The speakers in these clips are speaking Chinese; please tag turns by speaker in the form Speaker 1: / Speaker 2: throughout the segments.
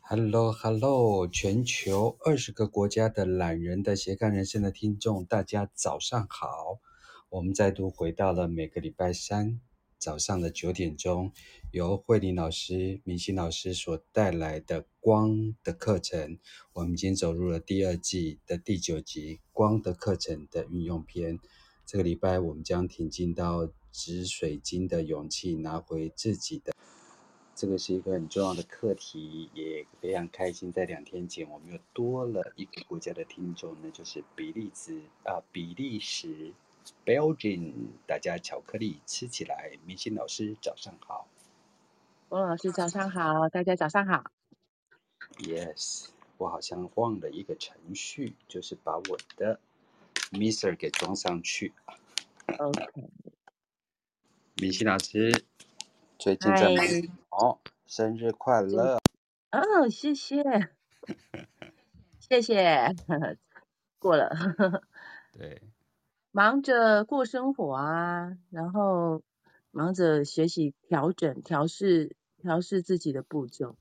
Speaker 1: Hello Hello，全球20个国家的懒人的斜杠人生的听众，大家早上好！我们再度回到了每个礼拜三早上的9点钟，由慧玲老师、明心老师所带来的光的课程。我们已经走入了第2季的第9集光的课程的运用篇。这个礼拜我们将挺进到紫水晶的勇气，拿回自己的。这个是一个很重要的课题，也非常开心。在2天前，我们又多了一个国家的听众，那就是比利时 Belgium。大家巧克力吃起来。明星老师早上好。
Speaker 2: 翁老师早上好，大家早上好。
Speaker 1: Yes， 我好像忘了一个程序，就是把我的 Mixer 给装上去。
Speaker 2: OK，
Speaker 1: 明星老师最近在
Speaker 2: 嗨，
Speaker 1: 忙什么？生日快乐！
Speaker 2: 哦，谢谢，谢谢，过了，
Speaker 1: 对，
Speaker 2: 忙着过生活啊，然后忙着学习调试自己的步骤。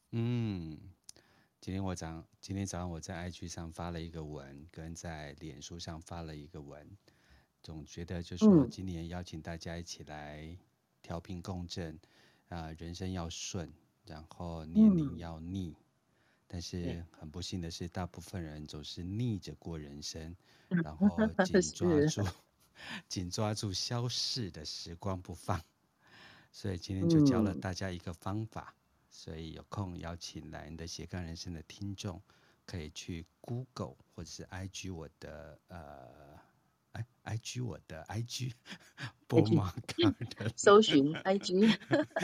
Speaker 3: 今天早上我在 IG 上发了一个文，跟在脸书上发了一个文，总觉得就说今年邀请大家一起来调频共振，人生要顺，然后年龄要逆，但是很不幸的是，大部分人总是逆着过人生，然后
Speaker 2: 是，
Speaker 3: 紧抓住消逝的时光不放，所以今天就教了大家一个方法。所以有空邀请来你的斜杠人生的听众，可以去 Google 或者是 IG 我的IG 我的 IG 波马卡的
Speaker 2: 搜寻 IG。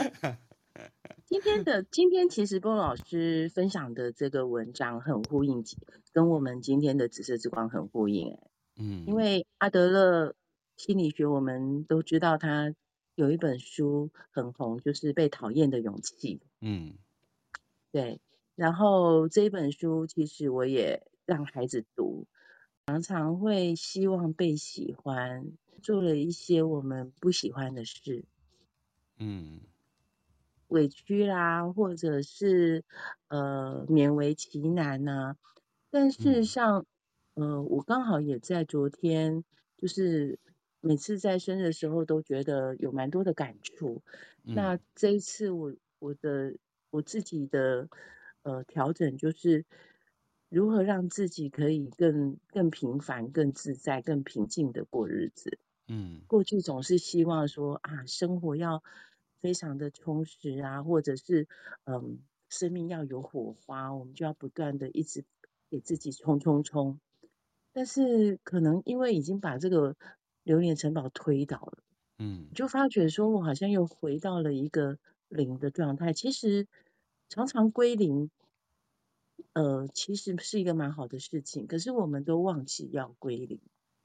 Speaker 2: 今天其实波老师分享的这个文章很呼应，跟我们今天的紫色之光很呼应因为阿德勒心理学我们都知道，他有一本书很红，就是《被讨厌的勇气》。对，然后这一本书其实我也让孩子读，常常会希望被喜欢，做了一些我们不喜欢的事，委屈啦，或者是勉为其难呐、但事实上，我刚好也在昨天，就是每次在生日的时候都觉得有蛮多的感触。那这一次我自己的调整就是如何让自己可以更平凡、更自在、更平静的过日子。过去总是希望说啊，生活要非常的充实啊，或者是生命要有火花，我们就要不断的一直给自己冲冲冲。但是可能因为已经把这个榴莲城堡推倒了，就发觉说我好像又回到了一个零的状态。其实常常归零，其实是一个蛮好的事情，可是我们都忘记要归零。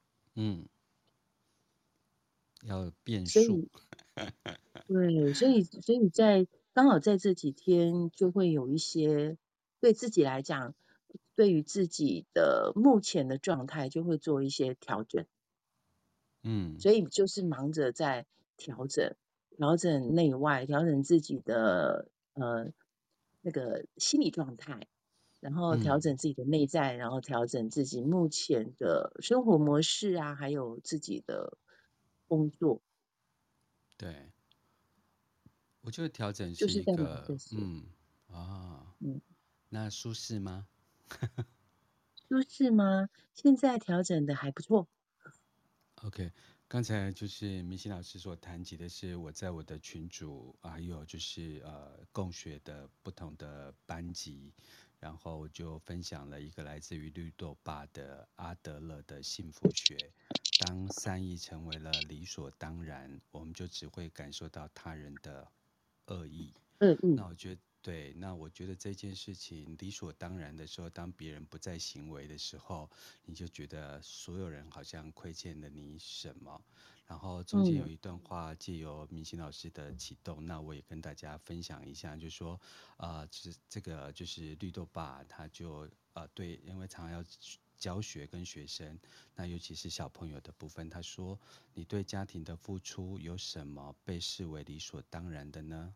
Speaker 3: 要变数。
Speaker 2: 所以对，所以刚好在这几天就会有一些对自己来讲，对于自己的目前的状态就会做一些调整，所以就是忙着在调整内外，调整自己的那个心理状态，然后调整自己的内在，然后调整自己目前的生活模式啊，还有自己的工作，
Speaker 3: 对，我觉得调整是
Speaker 2: 就是在忙
Speaker 3: 一个
Speaker 2: 这些。嗯。
Speaker 3: 那舒适吗？
Speaker 2: 舒适吗？现在调整的还不错。
Speaker 3: OK，刚才就是明星老师所谈及的是我在我的群组，还有就是共学的不同的班级，然后就分享了一个来自于绿豆爸的阿德勒的幸福学。当善意成为了理所当然，我们就只会感受到他人的恶意。那我觉得对，那我觉得这件事情理所当然的时候，当别人不再行为的时候，你就觉得所有人好像亏欠了你什么。然后中间有一段话借由明星老师的启动，那我也跟大家分享一下，就说这个就是绿豆爸，他就对，因为常常要教学跟学生，那尤其是小朋友的部分，他说你对家庭的付出有什么被视为理所当然的呢？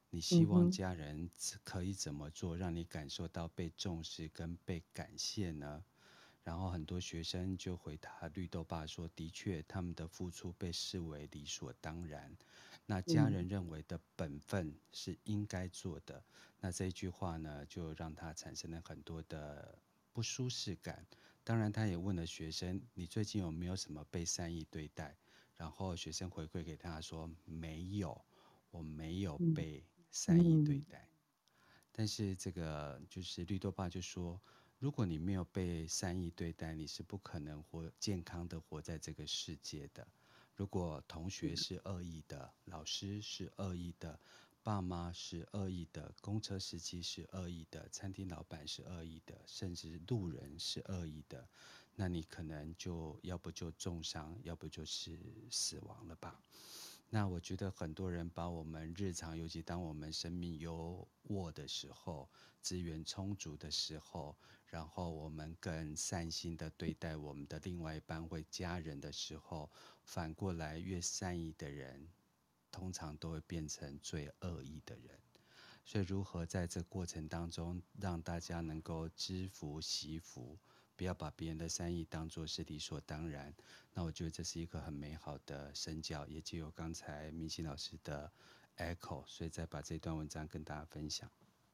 Speaker 3: 你希望
Speaker 2: 哼，
Speaker 3: 家人可以怎么做，让你感受到被重视跟被感谢呢？然后很多学生就回答绿豆爸说：“的确，他们的付出被视为理所当然。那家人
Speaker 2: 嗯
Speaker 3: 认为的本分是应该做的。那这一句话呢，就让他产生了很多的不舒适感。当然，他也问了学生：你最近有没有什么被善意对待？然后学生回馈给他说：没有，我没有
Speaker 2: 嗯
Speaker 3: 被善意对
Speaker 2: 嗯
Speaker 3: 待。但是这个就是绿豆爸就说，如果你没有被善意对待，你是不可能健康的活在这个世界的。如果同学是恶意的，老师是恶意的，爸妈是恶意的，公车司机是恶意的，餐厅老板是恶意的，甚至路人是恶意的，那你可能就要不就重伤，要不就是死亡了吧。那我觉得很多人把我们日常，尤其当我们生命优渥的时候，资源充足的时候，然后我们更善心的对待我们的另外一半或家人的时候，反过来越善意的人，通常都会变成最恶意的人。所以如何在这过程当中让大家能够知福惜福，不要把别人的善意当作是理所当然，那我觉得这是一个很美好的身教，也就有刚才明星老师的 echo， 所以再把这段文章跟大家分享。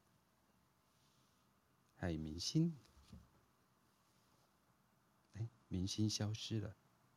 Speaker 3: 嗨，明星，明星消失了，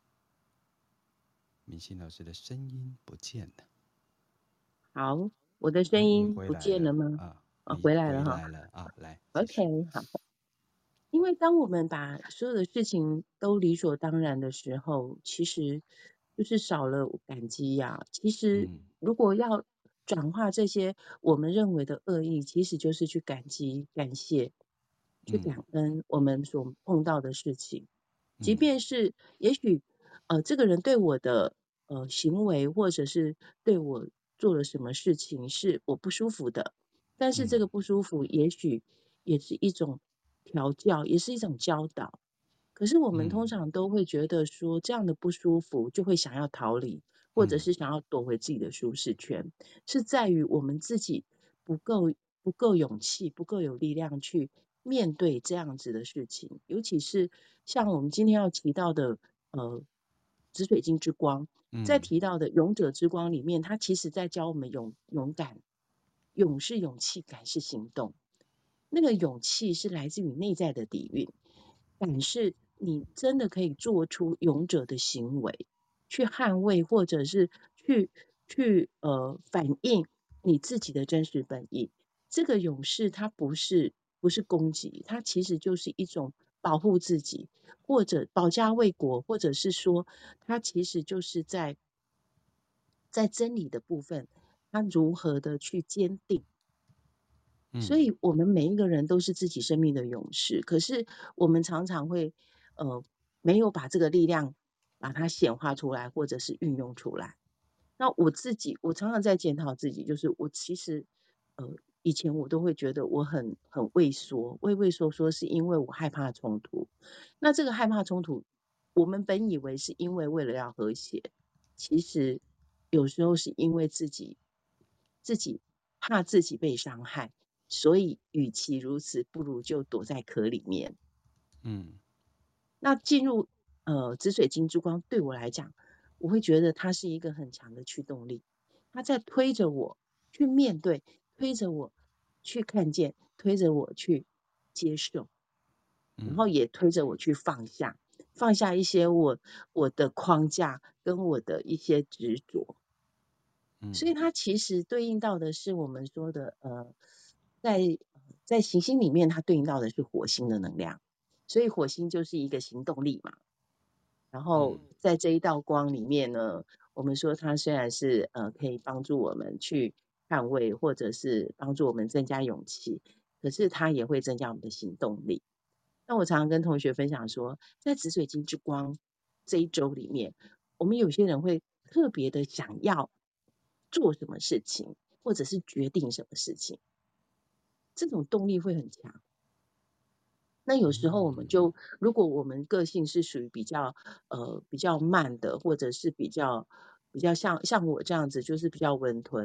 Speaker 3: 明星老师的声音不见了。
Speaker 2: 好，我的声
Speaker 3: 你
Speaker 2: 音不
Speaker 3: 回来了
Speaker 2: 见了吗？
Speaker 3: 啊，
Speaker 2: 啊，
Speaker 3: 你
Speaker 2: 回来了哈。
Speaker 3: 回来了啊，来继
Speaker 2: OK，
Speaker 3: 续。
Speaker 2: 好。因为当我们把所有的事情都理所当然的时候，其实就是少了感激呀。其实
Speaker 3: 嗯
Speaker 2: 如果要转化这些我们认为的恶意，其实就是去感激、感谢、去
Speaker 3: 嗯
Speaker 2: 感恩我们所碰到的事情，即
Speaker 3: 嗯
Speaker 2: 便是也许这个人对我的行为，或者是对我做了什么事情是我不舒服的，但是这个
Speaker 3: 嗯
Speaker 2: 不舒服也许也是一种调教，也是一种教导。可是我们通
Speaker 3: 嗯
Speaker 2: 常都会觉得说，这样的不舒服就会想要逃离，或者
Speaker 3: 嗯
Speaker 2: 是想要躲回自己的舒适圈，是在于我们自己不够勇气，不够有力量去面对这样子的事情。尤其是像我们今天要提到的，紫水晶之光，在
Speaker 3: 嗯
Speaker 2: 提到的勇者之光里面，它其实在教我们勇敢，勇是勇气，敢是行动。那个勇气是来自于内在的底蕴，敢是你真的可以做出勇者的行为，去捍卫或者是去反映你自己的真实本意。这个勇士他不是攻击，他其实就是一种保护自己，或者保家卫国，或者是说他其实就是在真理的部分，他如何的去坚定。所
Speaker 3: 嗯
Speaker 2: 以我们每一个人都是自己生命的勇士，可是我们常常会呃没有把这个力量把它显化出来，或者是运用出来。那我自己，我常常在检讨自己，就是我其实以前我都会觉得我很畏缩，畏缩说是因为我害怕冲突。那这个害怕冲突，我们本以为是因为为了要和谐，其实有时候是因为自己怕自己被伤害，所以与其如此，不如就躲在壳里面。
Speaker 3: 嗯
Speaker 2: 那进入紫水晶之光对我来讲，我会觉得它是一个很强的驱动力，它在推着我去面对，推着我去看见，推着我去接受，然后
Speaker 3: 嗯
Speaker 2: 也推着我去放下，放下一些我的框架跟我的一些执着。所以
Speaker 3: 嗯
Speaker 2: 它其实对应到的是我们说的在行星里面，它对应到的是火星的能量，所以火星就是一个行动力嘛。然后
Speaker 3: 嗯
Speaker 2: 在这一道光里面呢，我们说它虽然是可以帮助我们去捍卫，或者是帮助我们增加勇气，可是它也会增加我们的行动力。那我常常跟同学分享说，在紫水晶之光这一周里面，我们有些人会特别的想要做什么事情，或者是决定什么事情，这种动力会很强。那有时候我们
Speaker 3: 嗯
Speaker 2: 就，如果我们个性是属于比较慢的，或者是比较像我这样子，就是比较温吞。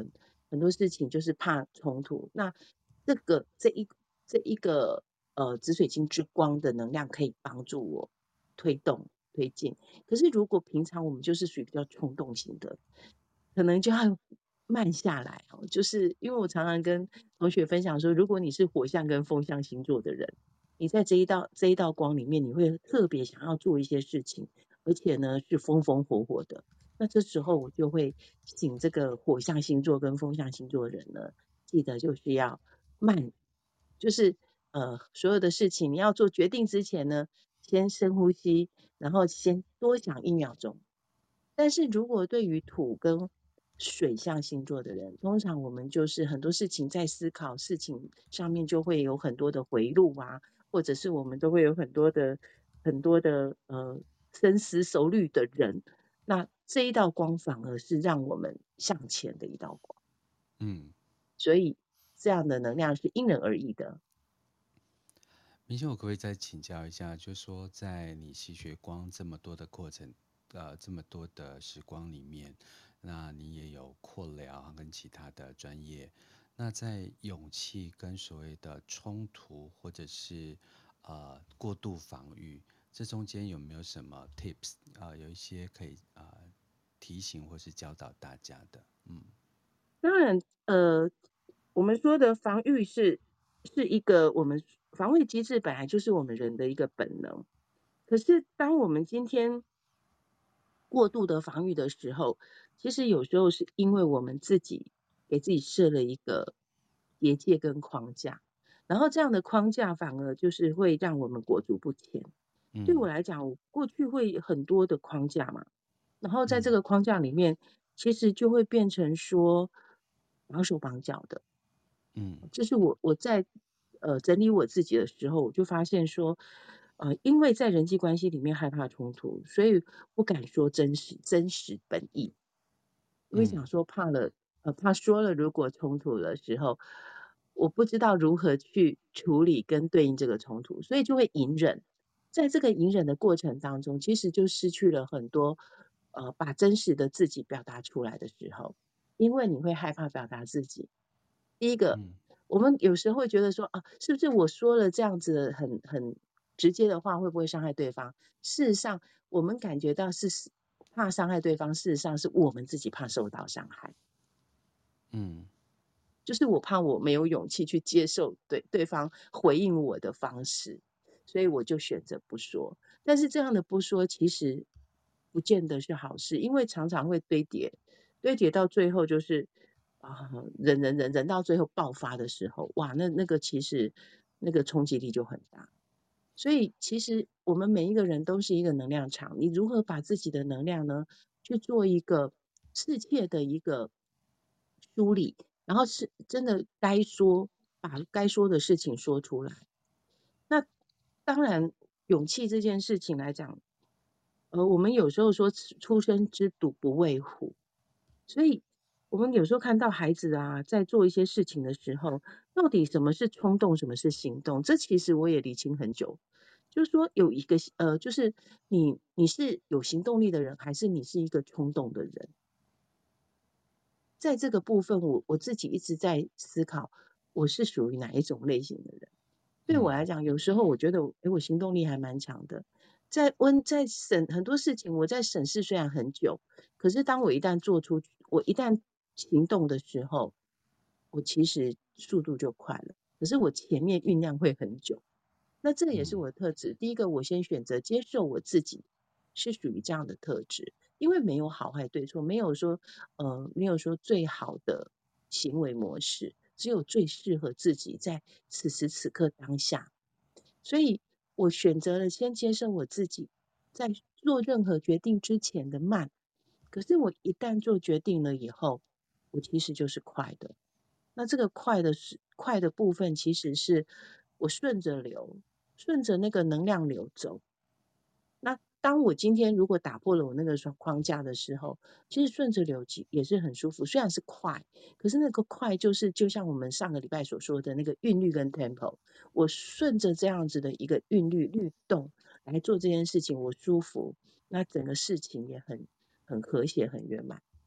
Speaker 2: 很多事情就是怕冲突。那这一个紫水晶之光的能量可以帮助我推动推进。可是如果平常我们就是属于比较冲动型的，可能就要慢下来哦。就是因为我常常跟同学分享说，如果你是火象跟风象星座的人，你在这一道光里面，你会特别想要做一些事情，而且呢是风风火火的。那这时候我就会请这个火象星座跟风象星座的人呢，记得就是要慢，就是所有的事情你要做决定之前呢，先深呼吸，然后先多想1秒钟。但是如果对于土跟水象星座的人，通常我们就是很多事情在思考事情上面就会有很多的回路啊，或者是我们都会有很多的深思熟虑的人，那这一道光反而是让我们向前的一道光。
Speaker 3: 嗯，
Speaker 2: 所以这样的能量是因人而异的。
Speaker 3: 明星，我可不可以再请教一下，就是说，在你吸血光这么多的过程，这么多的时光里面，那你也有扩疗跟其他的专业，那在勇气跟所谓的冲突或者是过度防御，这中间有没有什么 tips 有一些可以提醒或是教导大家的？
Speaker 2: 当然，我们说的防御是一个我们防卫机制，本来就是我们人的一个本能。可是当我们今天过度的防御的时候，其实有时候是因为我们自己给自己设了一个结界跟框架，然后这样的框架反而就是会让我们裹足不前。对我
Speaker 3: 嗯
Speaker 2: 来讲，我过去会很多的框架嘛，然后在这
Speaker 3: 嗯
Speaker 2: 个框架里面，其实就会变成说绑手绑脚的。
Speaker 3: 嗯
Speaker 2: 这是我在整理我自己的时候，我就发现说，因为在人际关系里面害怕冲突，所以不敢说真实本意。因为想
Speaker 3: 嗯
Speaker 2: 说怕了，怕说了如果冲突的时候，我不知道如何去处理跟对应这个冲突，所以就会隐忍。在这个隐忍的过程当中，其实就失去了很多，把真实的自己表达出来的时候，因为你会害怕表达自己。第一个，
Speaker 3: 嗯
Speaker 2: 我们有时候会觉得说啊，是不是我说了这样子很直接的话，会不会伤害对方？事实上，我们感觉到是怕伤害对方，事实上是我们自己怕受到伤害。
Speaker 3: 嗯
Speaker 2: 就是我怕我没有勇气去接受对方回应我的方式，所以我就选择不说。但是这样的不说，其实不见得是好事，因为常常会堆叠，堆叠到最后就是忍到最后爆发的时候，哇，那个其实那个冲击力就很大。所以其实我们每一个人都是一个能量场，你如何把自己的能量呢，去做一个世界的一个梳理，然后是真的该说，把该说的事情说出来。那当然，勇气这件事情来讲，我们有时候说初生之犊不畏虎，所以我们有时候看到孩子啊，在做一些事情的时候，到底什么是冲动，什么是行动？这其实我也理清很久。就是说有一个就是你是有行动力的人，还是你是一个冲动的人？在这个部分我自己一直在思考，我是属于哪一种类型的人。对我来
Speaker 3: 嗯
Speaker 2: 讲，有时候我觉得，我行动力还蛮强的。在审很多事情，我在审视虽然很久，可是当我一旦行动的时候，我其实速度就快了。可是我前面酝酿会很久。那这个也是
Speaker 3: 嗯
Speaker 2: 我的特质。第一个，我先选择接受我自己是属于这样的特质，因为没有好坏对错，没有说最好的行为模式，只有最适合自己在此时此刻当下。所以我选择了先接受我自己，在做任何决定之前的慢。可是我一旦做决定了以后，我其实就是快的。那这个快的部分，其实是我顺着流，顺着那个能量流走。那当我今天如果打破了我那个双框架的时候，其实顺着流也是很舒服。虽然是快，可是那个快就是就像我们上个礼拜所说的那个韵律跟 tempo，我顺着这样子的一个韵律律动来做这件事情，我舒服，那整个事情也很和谐，很圆满。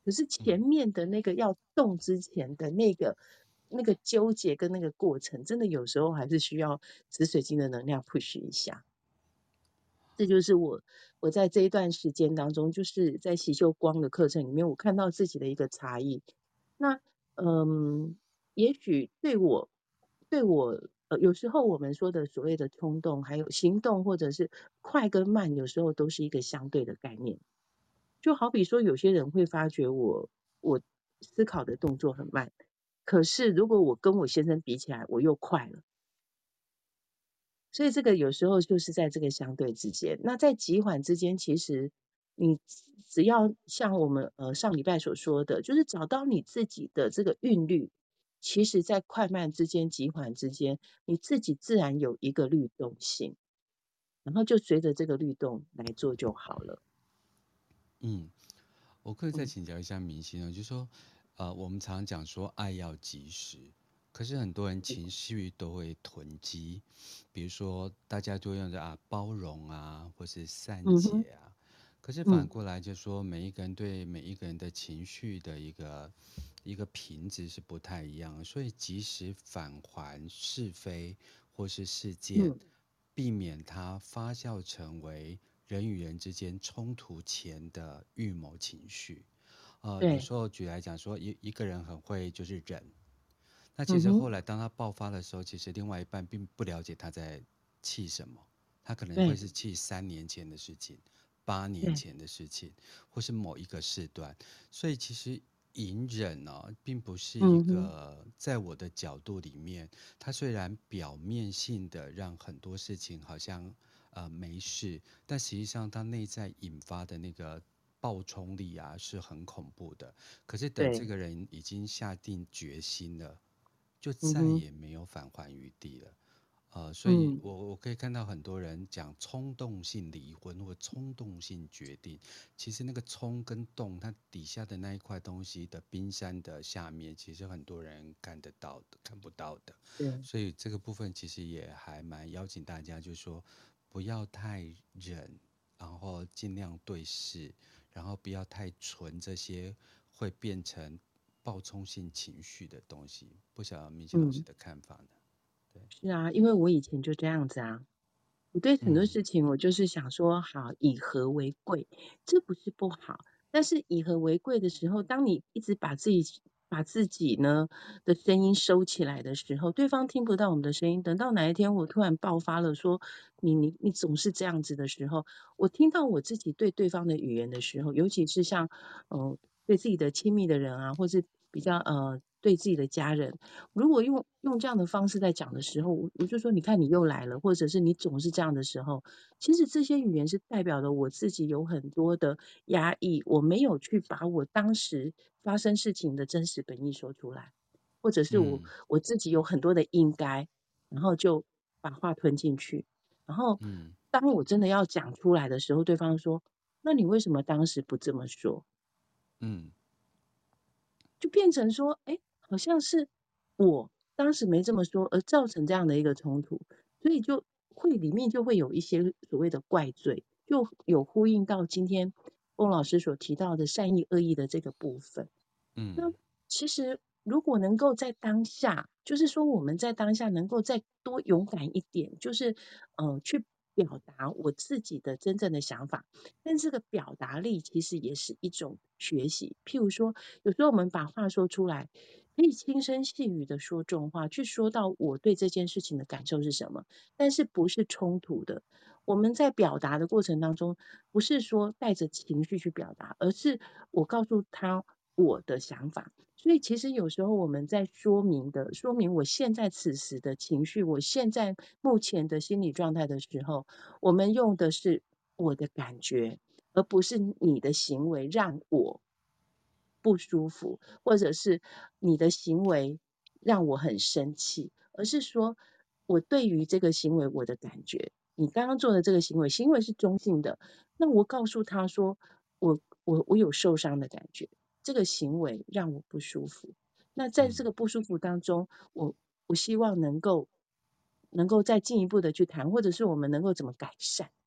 Speaker 2: 可是前面的那个要动之前的那个纠结跟那个过程，真的有时候还是需要紫水晶的能量 push 一下。这就是我在这一段时间当中，就是在习修光的课程里面，我看到自己的一个差异。那也许对我有时候我们说的所谓的冲动，还有行动，或者是快跟慢，有时候都是一个相对的概念。就好比说，有些人会发觉我思考的动作很慢，可是如果我跟我先生比起来，我又快了。所以这个有时候就是在这个相对之间。那在急缓之间，其实你只要像我们上礼拜所说的，就是找到你自己的这个韵律，其实在快慢之间、急缓之间，你自己自然有一个律动性，然后就随着这个律动来做就好了。
Speaker 3: 嗯，我可以再
Speaker 2: 嗯
Speaker 3: 请教一下明星呢，就是说，我们常常讲说爱要及时，可是很多人情绪都会囤积，比如说大家就用着包容啊，或是善
Speaker 2: 嗯哼
Speaker 3: 解啊，可是反
Speaker 2: 嗯，
Speaker 3: 过来就说每一个人对每一个人的情绪的一个品质是不太一样的，所以及时返还是非或是事件，
Speaker 2: 嗯，
Speaker 3: 避免它发酵成为人与人之间冲突前的预谋情绪。有
Speaker 2: 对，
Speaker 3: 时候举来讲说，一个人很会就是忍，那其
Speaker 2: 嗯哼，
Speaker 3: 实后来当他爆发的时候，其实另外一半并不了解他在气什么，他可能会
Speaker 2: 对
Speaker 3: 是气3年前的事情、8年
Speaker 2: 对，
Speaker 3: 前的事情，或是某一个事段。所以其实隐忍呢、并不是一
Speaker 2: 嗯哼，
Speaker 3: 个在我的角度里面，它虽然表面性的让很多事情好像没事，但实际上它内在引发的那个爆冲力啊是很恐怖的。可是等这
Speaker 2: 对，
Speaker 3: 个人已经下定决心了，就
Speaker 2: 嗯哼，
Speaker 3: 再也没有返还余地了。所以
Speaker 2: 嗯，
Speaker 3: 我可以看到很多人讲冲动性离婚或冲动性决定，其实那个冲跟动，它底下的那一块东西的冰山的下面，其实很多人看得到的，看不到的。
Speaker 2: 对，
Speaker 3: 所以这个部分其实也还蛮邀请大家，就是说不要太忍，然后尽量对视，然后不要太纯这些会变成暴冲性情绪的东西。不晓得明星老师
Speaker 2: 嗯，
Speaker 3: 的看法呢？对，
Speaker 2: 是啊，因为我以前就这样子啊。我对很多
Speaker 3: 嗯
Speaker 2: 事情，我就是想说，好，以和为贵，这不是不好。但是以和为贵的时候，当你一直把自己呢的声音收起来的时候，对方听不到我们的声音。等到哪一天我突然爆发了，说你总是这样子的时候，我听到我自己对对方的语言的时候，尤其是像对自己的亲密的人啊，或是比较对自己的家人。如果用这样的方式在讲的时候，我就说，你看你又来了，或者是你总是这样的时候，其实这些语言是代表了我自己有很多的压抑，我没有去把我当时发生事情的真实本意说出来，或者是我
Speaker 3: 嗯
Speaker 2: 我自己有很多的应该，然后就把话吞进去，然后
Speaker 3: 嗯
Speaker 2: 当我真的要讲出来的时候，对方说，那你为什么当时不这么说？
Speaker 3: 嗯
Speaker 2: 就变成说，哎，好像是我当时没这么说，而造成这样的一个冲突，所以就里面就会有一些所谓的怪罪，就有呼应到今天翁老师所提到的善意恶意的这个部分。那
Speaker 3: 嗯
Speaker 2: 其实如果能够在当下，就是说我们在当下能够再多勇敢一点，就是去表达我自己的真正的想法。但这个表达力其实也是一种学习。譬如说，有时候我们把话说出来，可以轻声细语的说重话，去说到我对这件事情的感受是什么，但是不是冲突的。我们在表达的过程当中，不是说带着情绪去表达，而是我告诉他我的想法。所以其实有时候我们在说明我现在此时的情绪，我现在目前的心理状态的时候，我们用的是我的感觉，而不是你的行为让我不舒服，或者是你的行为让我很生气，而是说我对于这个行为我的感觉，你刚刚做的这个行为，行为是中性的，那我告诉他说，我有受伤的感觉，这个行为让我不舒服。那在这
Speaker 3: 嗯
Speaker 2: 个不舒服当中，我希望能够再进一步的去谈，或者是我们能够怎么改善。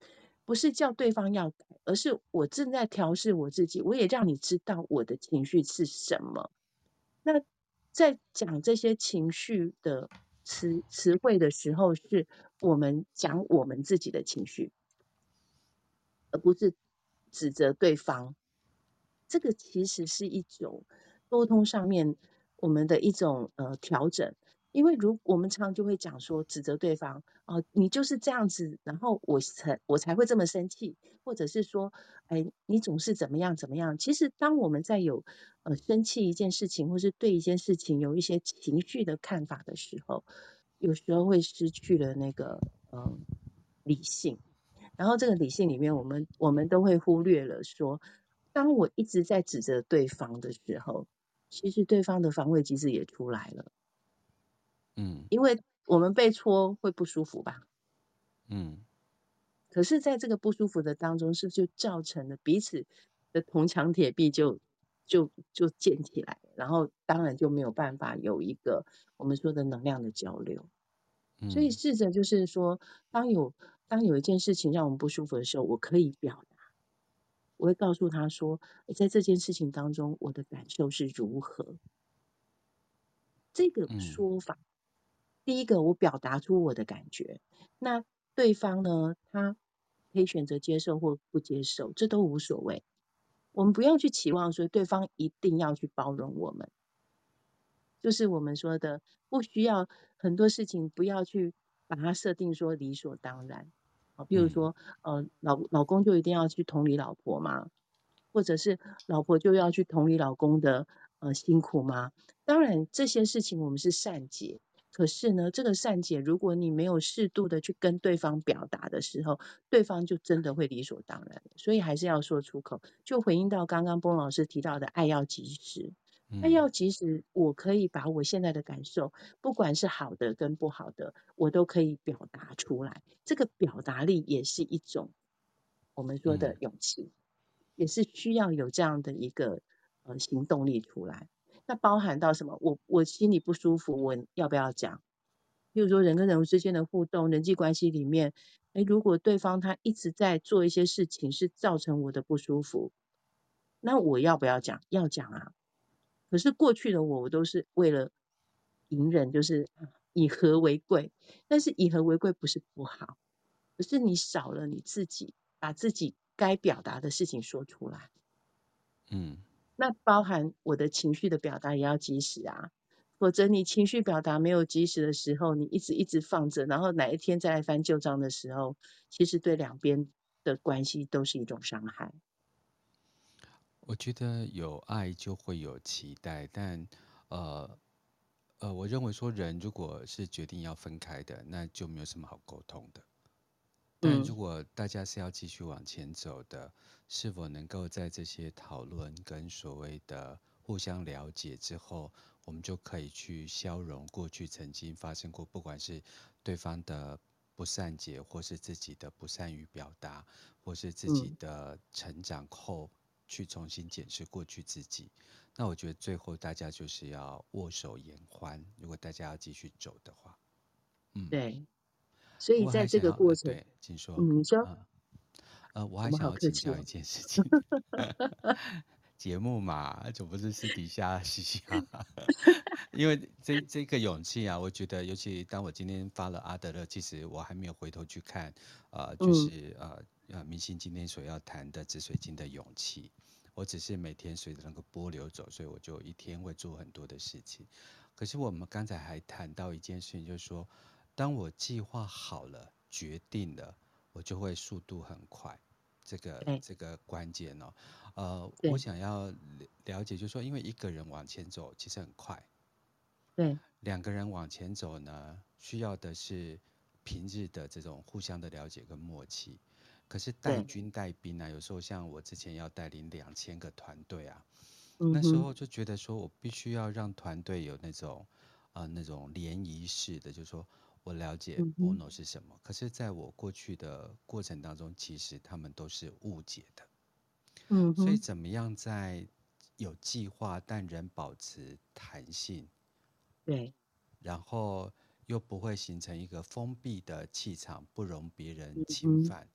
Speaker 2: 不是叫对方要改，而是我正在调试我自己，我也让你知道我的情绪是什么。那在讲这些情绪的词汇的时候，是我们讲我们自己的情绪，而不是指责对方。这个其实是一种沟通上面我们的一种调整。因为我们常常就会讲说指责对方你就是这样子，然后我才会这么生气，或者是说，哎，你总是怎么样怎么样。其实当我们在有生气一件事情，或是对一件事情有一些情绪的看法的时候，有时候会失去了那个理性。然后这个理性里面，我们都会忽略了说，当我一直在指责对方的时候，其实对方的防卫机制也出来了。
Speaker 3: 嗯
Speaker 2: 因为我们被戳会不舒服吧？
Speaker 3: 嗯
Speaker 2: 可是在这个不舒服的当中，是不是就造成了彼此的铜墙铁壁就建起来了，然后当然就没有办法有一个我们说的能量的交流。所以
Speaker 3: 嗯
Speaker 2: 试着就是说，当有一件事情让我们不舒服的时候，我可以表达，我会告诉他说，在这件事情当中，我的感受是如何。这个
Speaker 3: 嗯
Speaker 2: 说法，第一个我表达出我的感觉，那对方呢，他可以选择接受或不接受，这都无所谓。我们不要去期望说对方一定要去包容我们，就是我们说的，不需要很多事情不要去把它设定说理所当然。比如
Speaker 3: 嗯
Speaker 2: 说，老公就一定要去同理老婆吗？或者是老婆就要去同理老公的辛苦吗？当然这些事情我们是善解，可是呢，这个善解如果你没有适度的去跟对方表达的时候，对方就真的会理所当然。所以还是要说出口。就回应到刚刚波老师提到的爱要及时。爱
Speaker 3: 嗯
Speaker 2: 要及时，我可以把我现在的感受，不管是好的跟不好的，我都可以表达出来。这个表达力也是一种我们说的
Speaker 3: 嗯
Speaker 2: 勇气。也是需要有这样的一个行动力出来。那包含到什么？我心里不舒服，我要不要讲？比如说人跟人之间的互动、人际关系里面，如果对方他一直在做一些事情是造成我的不舒服，那我要不要讲？要讲啊。可是过去的我都是为了隐忍，就是以和为贵。但是以和为贵不是不好，可是你少了你自己，把自己该表达的事情说出来。
Speaker 3: 嗯
Speaker 2: 那包含我的情绪的表达也要及时啊，否则你情绪表达没有及时的时候，你一直放着，然后哪一天再来翻旧账的时候，其实对两边的关系都是一种伤害。
Speaker 3: 我觉得有爱就会有期待，但呃我认为说人如果是决定要分开的，那就没有什么好沟通的。但如
Speaker 2: 嗯
Speaker 3: 果大家是要继续往前走的，是否能够在这些讨论跟所谓的互相了解之后，我们就可以去消融过去曾经发生过，不管是对方的不善解，或是自己的不善于表达，或是自己
Speaker 2: 嗯，
Speaker 3: 的成长后，去重新检视过去自己。那我觉得最后大家就是要握手言欢，如果大家要继续走的话，嗯。
Speaker 2: 对。所
Speaker 3: 不
Speaker 2: 以在这
Speaker 3: 过还想要
Speaker 2: 个过程，
Speaker 3: 对，请说。
Speaker 2: 你说
Speaker 3: 啊我还
Speaker 2: 我们好
Speaker 3: 想要
Speaker 2: 客气哦。
Speaker 3: 请教一件事情，节目嘛，总不是私底下嘻嘻哈哈。因为这个勇气啊，我觉得，尤其当我今天发了阿德勒，其实我还没有回头去看，就
Speaker 2: 嗯
Speaker 3: 是明星今天所要谈的紫水晶的勇气。我只是每天随着那个波流走，所以我就一天会做很多的事情。可是我们刚才还谈到一件事情，就是说，当我计划好了、决定了，我就会速度很快。这个
Speaker 2: 对
Speaker 3: 这个关键哦，我
Speaker 2: 对
Speaker 3: 想要了解，就是说，因为一个人往前走其实很快，
Speaker 2: 对
Speaker 3: 两个人往前走呢，需要的是平日的这种互相的了解跟默契。可是带
Speaker 2: 对，
Speaker 3: 军带兵啊，有时候像我之前要带领2000个团队啊，那时
Speaker 2: 嗯哼，
Speaker 3: 候就觉得说我必须要让团队有那种联谊式的，就是说我了解
Speaker 2: 嗯哼，
Speaker 3: Bono 是什么，可是在我过去的过程当中，其实他们都是误解的。所以
Speaker 2: 嗯哼，
Speaker 3: 怎么样在有计划但仍保持弹性，
Speaker 2: 对，
Speaker 3: 然后又不会形成一个封闭的气场，不容别人
Speaker 2: 嗯哼，
Speaker 3: 侵犯。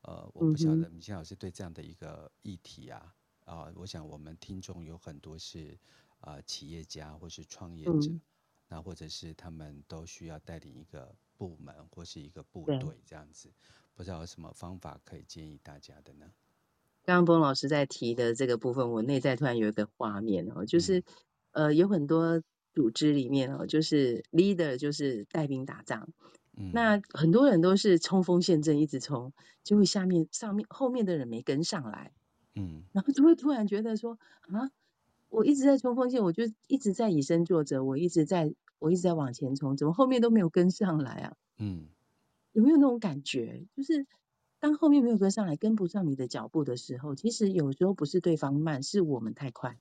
Speaker 3: 我不晓得米欣老师对这样的一个议题我想我们听众有很多是企业家或是创业者，那或者是他们都需要带领一个部门或是一个部队这样子，不知道有什么方法可以建议大家的呢？
Speaker 2: 刚刚崩老师在提的这个部分，我内在突然有一个画面就是有很多组织里面就是 leader 就是带兵打仗，那很多人都是冲锋陷阵一直冲，结果上面后面的人没跟上来，然后就会突然觉得说我一直在冲锋陷，我就一直在以身作则，我一直在往前冲，怎么后面都没有跟上来啊？有没有那种感觉？就是当后面没有跟上来，跟不上你的脚步的时候，其实有时候不是对方慢，是我们太快。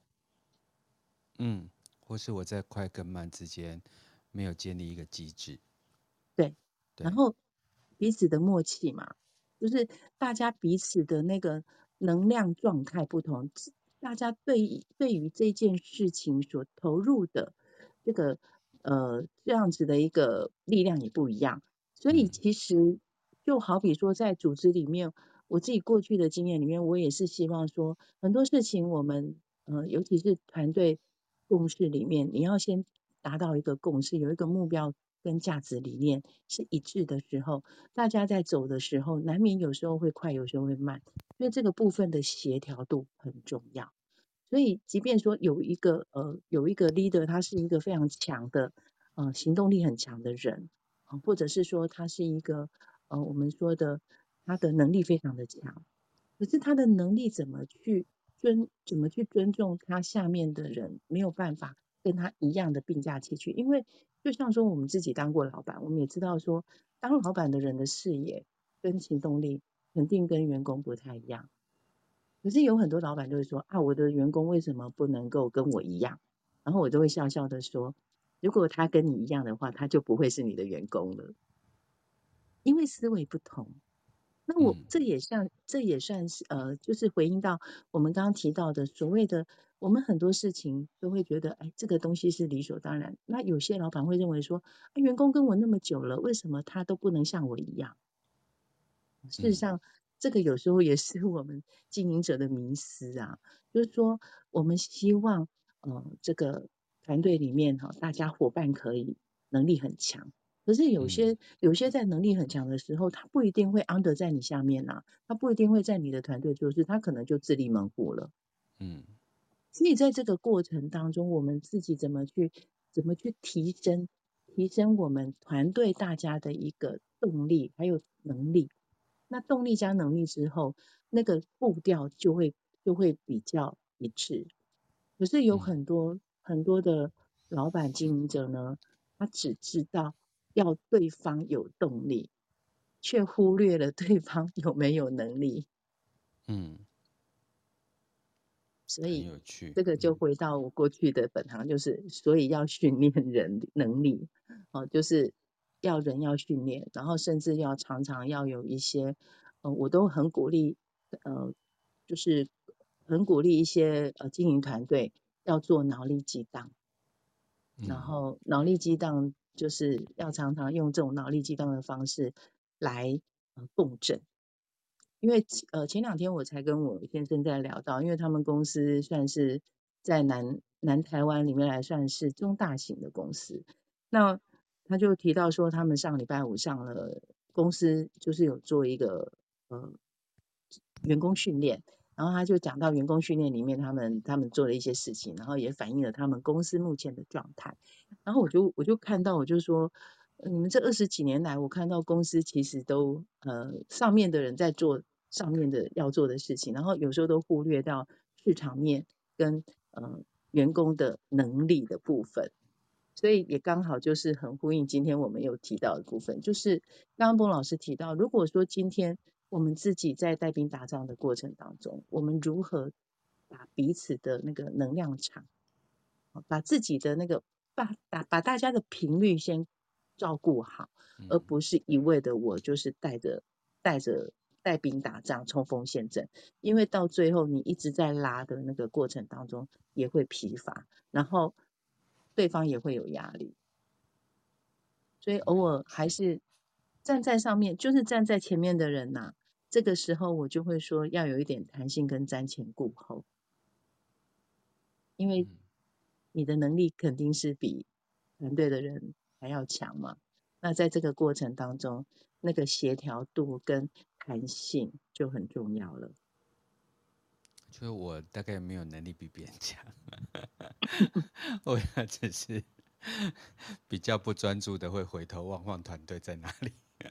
Speaker 3: 或是我在快跟慢之间没有建立一个机制。
Speaker 2: 对，然后彼此的默契嘛，就是大家彼此的那个能量状态不同，大家对于这件事情所投入的这个这样子的一个力量也不一样，所以其实就好比说在组织里面，我自己过去的经验里面，我也是希望说很多事情我们尤其是团队共识里面，你要先达到一个共识，有一个目标跟价值理念是一致的时候，大家在走的时候，难免有时候会快，有时候会慢，所以这个部分的协调度很重要。所以，即便说有一个leader，他是一个非常强的行动力很强的人，或者是说他是一个我们说的他的能力非常的强，可是他的能力怎么去尊重他下面的人，没有办法跟他一样的并驾齐驱。因为就像说我们自己当过老板，我们也知道说，当老板的人的视野跟行动力肯定跟员工不太一样。可是有很多老板就会说我的员工为什么不能够跟我一样？然后我都会笑笑的说，如果他跟你一样的话，他就不会是你的员工了，因为思维不同。那这也算是就是回应到我们刚刚提到的所谓的，我们很多事情都会觉得，这个东西是理所当然。那有些老板会认为说，员工跟我那么久了，为什么他都不能像我一样？事实上，这个有时候也是我们经营者的迷思啊，就是说我们希望这个团队里面大家伙伴可以能力很强。可是有些在能力很强的时候，他不一定会 under 在你下面啊，他不一定会在你的团队做事，他可能就自立门户了。所以在这个过程当中，我们自己怎么去提升我们团队大家的一个动力还有能力。那动力加能力之后，那个步调就会比较一致。可是有很多的老板经营者呢，他只知道要对方有动力，却忽略了对方有没有能力。所以这个就回到我过去的本行，就是所以要训练人能力，就是人要训练，然后甚至要常常要有一些，我都很鼓励，就是很鼓励一些经营团队要做脑力激荡，然后脑力激荡就是要常常用这种脑力激荡的方式来共振。因为前2天我才跟我先生在聊到，因为他们公司算是在南台湾里面来算是中大型的公司，那他就提到说他们上礼拜五上了公司就是有做一个员工训练，然后他就讲到员工训练里面他们做的一些事情，然后也反映了他们公司目前的状态。然后我就看到，我就说，你们这20几年来，我看到公司其实都上面的人在做上面的要做的事情，然后有时候都忽略到市场面跟员工的能力的部分。所以也刚好就是很呼应今天我们有提到的部分，就是刚刚崩老师提到，如果说今天我们自己在带兵打仗的过程当中，我们如何把彼此的那个能量场，把自己的那个把大家的频率先照顾好，而不是一味的我就是带兵打仗冲锋陷阵，因为到最后你一直在拉的那个过程当中也会疲乏，然后对方也会有压力，所以偶尔还是站在上面，就是站在前面的人呐， 这个时候我就会说要有一点弹性跟瞻前顾后，因为你的能力肯定是比团队的人还要强嘛。那在这个过程当中，那个协调度跟弹性就很重要了。
Speaker 3: 就是我大概没有能力比别人强，我只是比较不专注的会回头望望团队在哪里。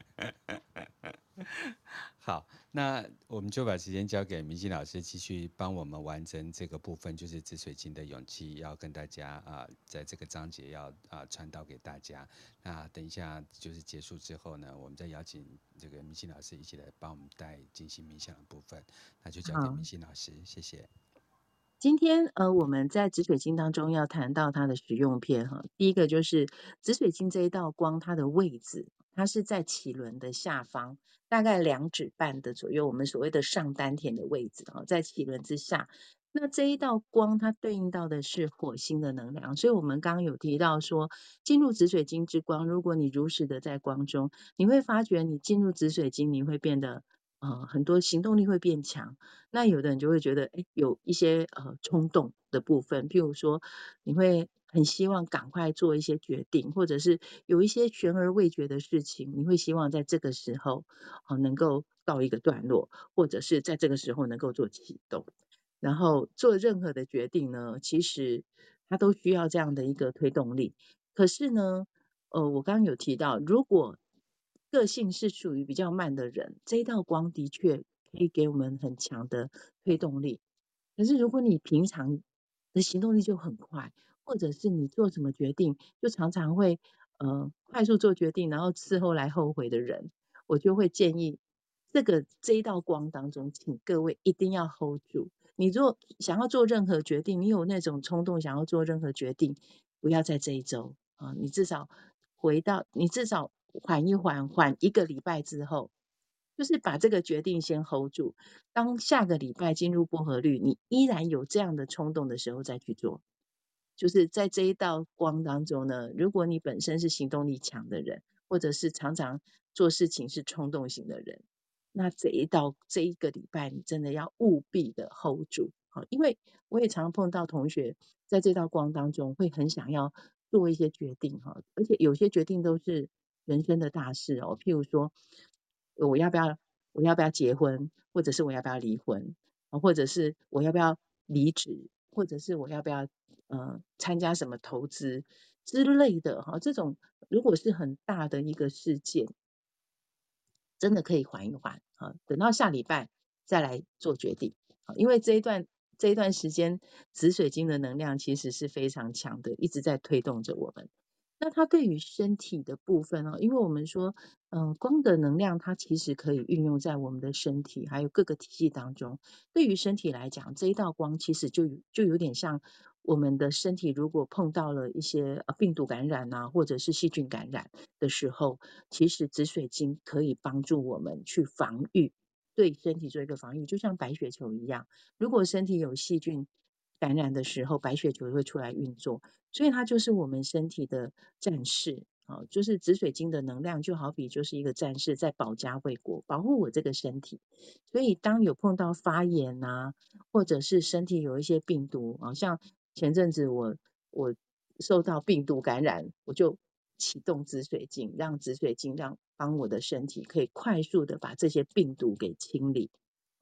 Speaker 3: 好，那我们就把时间交给明星老师，继续帮我们完成这个部分，就是紫水晶的勇气，要跟大家在这个章节要传导给大家。那等一下就是结束之后呢，我们再邀请这个明星老师一起来帮我们带进行冥想的部分，那就交给
Speaker 2: 好，
Speaker 3: 明星老师，谢谢。
Speaker 2: 今天我们在紫水晶当中要谈到它的使用篇哈。第一个就是紫水晶这一道光，它的位置，它是在脐轮的下方，大概2指半的左右，我们所谓的上丹田的位置哈，在脐轮之下。那这一道光，它对应到的是火星的能量，所以我们刚刚有提到说，进入紫水晶之光，如果你如实的在光中，你会发觉你进入紫水晶，你会变得很多行动力会变强。那有的人就会觉得，哎，有一些冲动的部分，譬如说，你会很希望赶快做一些决定，或者是有一些悬而未决的事情，你会希望在这个时候能够告一个段落，或者是在这个时候能够做启动。然后做任何的决定呢，其实它都需要这样的一个推动力。可是呢，我刚刚有提到，如果个性是属于比较慢的人，这一道光的确可以给我们很强的推动力。可是如果你平常的行动力就很快，或者是你做什么决定就常常会快速做决定，然后事后来后悔的人，我就会建议这一道光当中，请各位一定要 hold 住。你若想要做任何决定，你有那种冲动想要做任何决定，不要在这一周啊，你至少缓一缓，缓1个礼拜之后，就是把这个决定先 hold 住。当下个礼拜进入薄荷绿，你依然有这样的冲动的时候再去做。就是在这一道光当中呢，如果你本身是行动力强的人，或者是常常做事情是冲动型的人，那这一个礼拜，你真的要务必的 hold 住。好，因为我也常碰到同学在这道光当中会很想要做一些决定哈，而且有些决定都是人生的大事哦，譬如说我要不要结婚，或者是我要不要离婚，或者是我要不要离职，或者是我要不要参加什么投资之类的哈，这种如果是很大的一个事件，真的可以缓一缓啊，等到下礼拜再来做决定啊，因为这一段时间紫水晶的能量其实是非常强的，一直在推动着我们。那它对于身体的部分因为我们说，光的能量它其实可以运用在我们的身体还有各个体系当中。对于身体来讲，这一道光其实就有点像我们的身体，如果碰到了一些病毒感染啊，或者是细菌感染的时候，其实紫水晶可以帮助我们去防御，对身体做一个防御，就像白血球一样。如果身体有细菌感染的时候，白血球会出来运作，所以它就是我们身体的战士。就是紫水晶的能量，就好比就是一个战士在保家卫国，保护我这个身体。所以当有碰到发炎啊，或者是身体有一些病毒像前阵子我受到病毒感染，我就启动紫水晶，让紫水晶帮我的身体可以快速的把这些病毒给清理，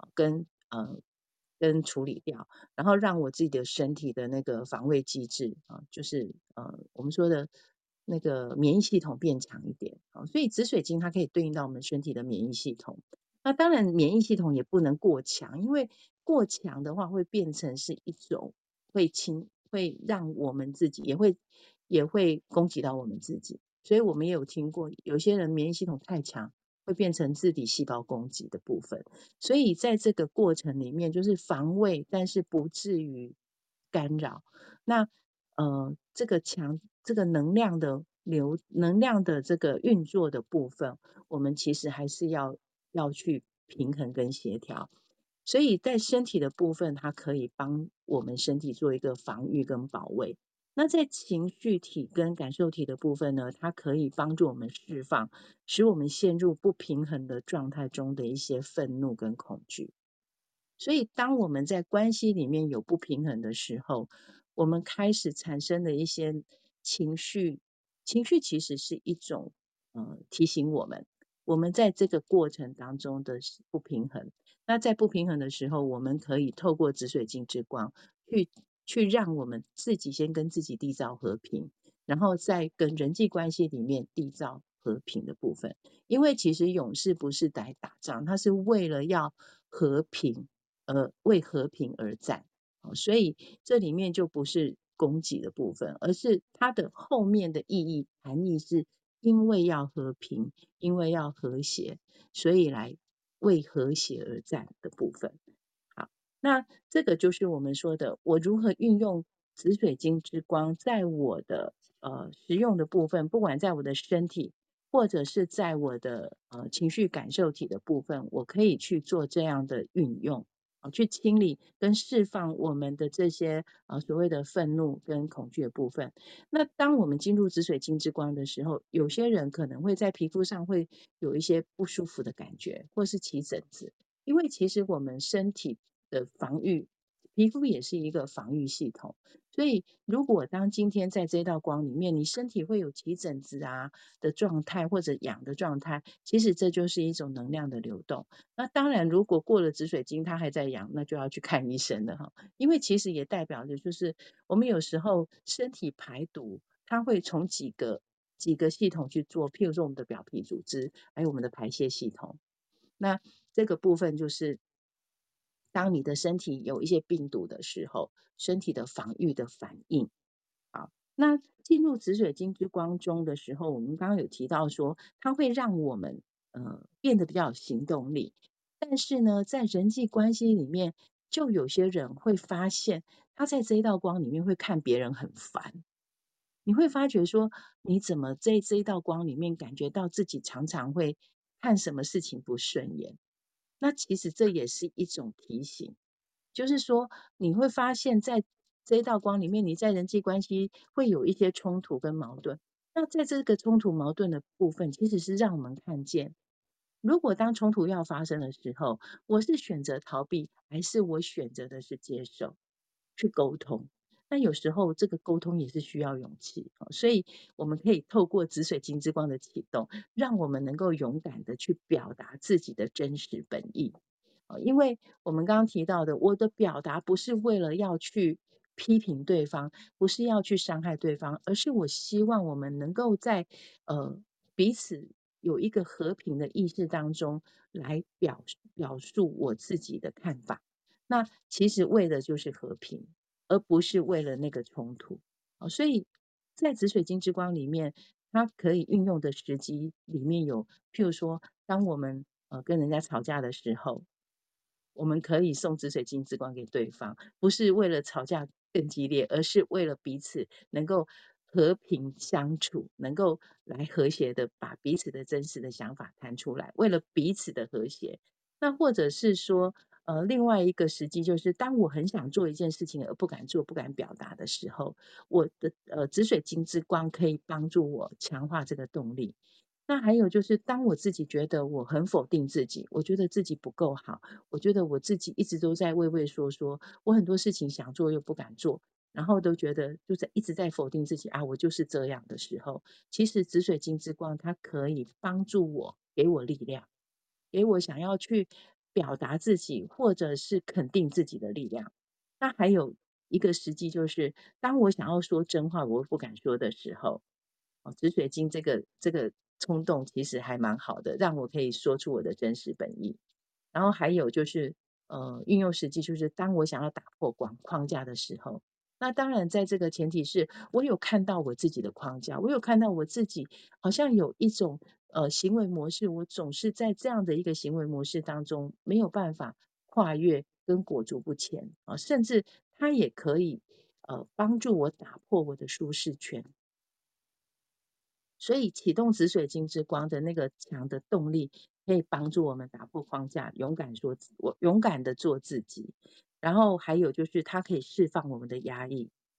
Speaker 2: 跟处理掉，然后让我自己的身体的那个防卫机制就是我们说的那个免疫系统变强一点所以紫水晶它可以对应到我们身体的免疫系统。那当然免疫系统也不能过强，因为过强的话会变成是一种会让我们自己也会攻击到我们自己。所以我们也有听过有些人免疫系统太强会变成自体细胞攻击的部分。所以在这个过程里面，就是防卫，但是不至于干扰。那这个能量的这个运作的部分，我们其实还是要去平衡跟协调。所以在身体的部分，它可以帮我们身体做一个防御跟保卫。 那在情绪体跟感受体的部分呢，它可以帮助我们释放，使我们陷入不平衡的状态中的一些愤怒跟恐惧。所以当我们在关系里面有不平衡的时候，我们开始产生的一些情绪，情绪其实是一种提醒我们在这个过程当中的不平衡。那在不平衡的时候，我们可以透过紫水晶之光去让我们自己先跟自己缔造和平，然后再跟人际关系里面缔造和平的部分。因为其实勇士不是来打仗，他是为了要和平，为和平而战。所以这里面就不是攻击的部分，而是它的后面的意义含义是因为要和平，因为要和谐，所以来为和谐而战的部分。好，那这个就是我们说的，我如何运用紫水晶之光在我的实用的部分，不管在我的身体，或者是在我的情绪感受体的部分，我可以去做这样的运用。去清理跟释放我们的这些所谓的愤怒跟恐惧的部分。那当我们进入紫水晶之光的时候，有些人可能会在皮肤上会有一些不舒服的感觉，或是起疹子，因为其实我们身体的防御，皮肤也是一个防御系统。所以如果当今天在这道光里面，你身体会有起疹子的状态，或者痒的状态，其实这就是一种能量的流动。那当然如果过了紫水晶它还在痒，那就要去看医生了哈。因为其实也代表着就是我们有时候身体排毒，它会从几个系统去做，譬如说我们的表皮组织，还有我们的排泄系统。那这个部分就是当你的身体有一些病毒的时候，身体的防御的反应。好，那进入紫水晶之光中的时候，我们刚刚有提到说，它会让我们变得比较有行动力。但是呢，在人际关系里面，就有些人会发现，他在这一道光里面会看别人很烦。你会发觉说，你怎么在这一道光里面感觉到自己常常会看什么事情不顺眼？那其实这也是一种提醒，就是说你会发现在这一道光里面，你在人际关系会有一些冲突跟矛盾。那在这个冲突矛盾的部分，其实是让我们看见，如果当冲突要发生的时候，我是选择逃避，还是我选择的是接受，去沟通？那有时候这个沟通也是需要勇气，所以我们可以透过紫水晶之光的启动，让我们能够勇敢的去表达自己的真实本意。因为我们刚刚提到的，我的表达不是为了要去批评对方，不是要去伤害对方，而是我希望我们能够在彼此有一个和平的意识当中来表述我自己的看法。那其实为的就是和平，而不是为了那个冲突。所以在紫水晶之光里面，它可以运用的时机里面有，譬如说，当我们跟人家吵架的时候，我们可以送紫水晶之光给对方，不是为了吵架更激烈，而是为了彼此能够和平相处，能够来和谐的把彼此的真实的想法谈出来，为了彼此的和谐。那或者是说，另外一个时机就是，当我很想做一件事情而不敢做、不敢表达的时候，我的紫水晶之光可以帮助我强化这个动力。那还有就是，当我自己觉得我很否定自己，我觉得自己不够好，我觉得我自己一直都在畏畏缩缩，我很多事情想做又不敢做，然后都觉得就在一直在否定自己啊，我就是这样的时候，其实紫水晶之光它可以帮助我，给我力量，给我想要去表达自己或者是肯定自己的力量。那还有一个时机就是，当我想要说真话，我不敢说的时候，紫水晶这个冲动其实还蛮好的，让我可以说出我的真实本意。然后还有就是，运用实际，就是当我想要打破框架的时候，那当然在这个前提是我有看到我自己的框架，我有看到我自己好像有一种行为模式，我总是在这样的一个行为模式当中没有办法跨越跟裹足不前啊，甚至它也可以帮助我打破我的舒适圈。所以启动紫水晶之光的那个强的动力，可以帮助我们打破框架，勇敢的做自己。然后还有就是它可以释放我们的压抑，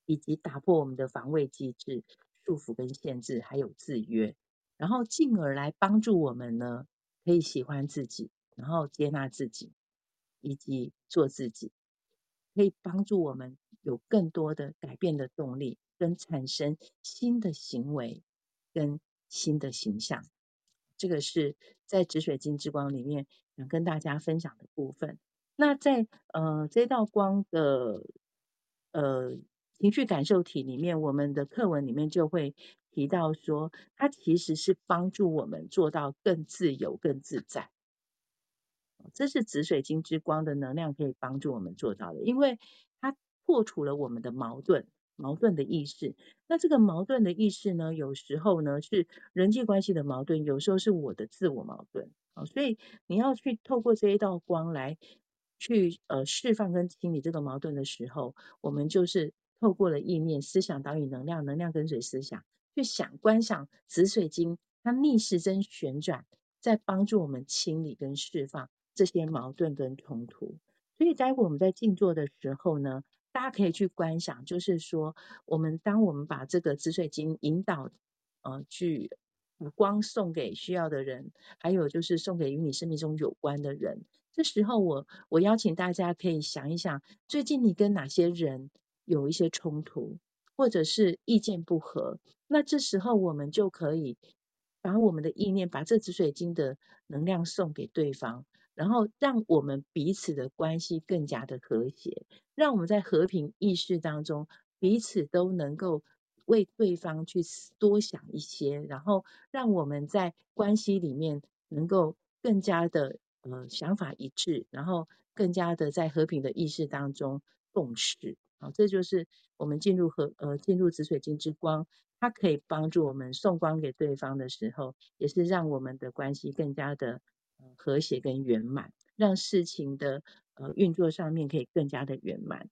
Speaker 2: 以及打破我们的防卫机制、束缚跟限制，还有制约，然后进而来帮助我们呢，可以喜欢自己，然后接纳自己，以及做自己，可以帮助我们有更多的改变的动力，跟产生新的行为跟新的形象。这个是在紫水晶之光里面想跟大家分享的部分。那在这道光的情绪感受体里面，我们的课文里面就会提到说，它其实是帮助我们做到更自由、更自在。这是紫水晶之光的能量可以帮助我们做到的，因为它破除了我们的矛盾的意识。那这个矛盾的意识呢，有时候呢是人际关系的矛盾，有时候是我的自我矛盾。所以你要去透过这一道光来去释放跟清理这个矛盾的时候，我们就是透过了意念、思想导引能量，能量跟随思想，去观想紫水晶它逆时针旋转，在帮助我们清理跟释放这些矛盾跟冲突。所以待会我们在静坐的时候呢，大家可以去观想，就是说当我们把这个紫水晶引导去把光送给需要的人，还有就是送给与你生命中有关的人。这时候我邀请大家可以想一想，最近你跟哪些人有一些冲突，或者是意见不合，那这时候我们就可以把我们的意念，把这紫水晶的能量送给对方，然后让我们彼此的关系更加的和谐，让我们在和平意识当中，彼此都能够为对方去多想一些，然后让我们在关系里面能够更加的想法一致，然后更加的在和平的意识当中共识。好，这就是我们进入紫水晶之光，它可以帮助我们送光给对方的时候，也是让我们的关系更加的和谐跟圆满，让事情的运作上面可以更加的圆满。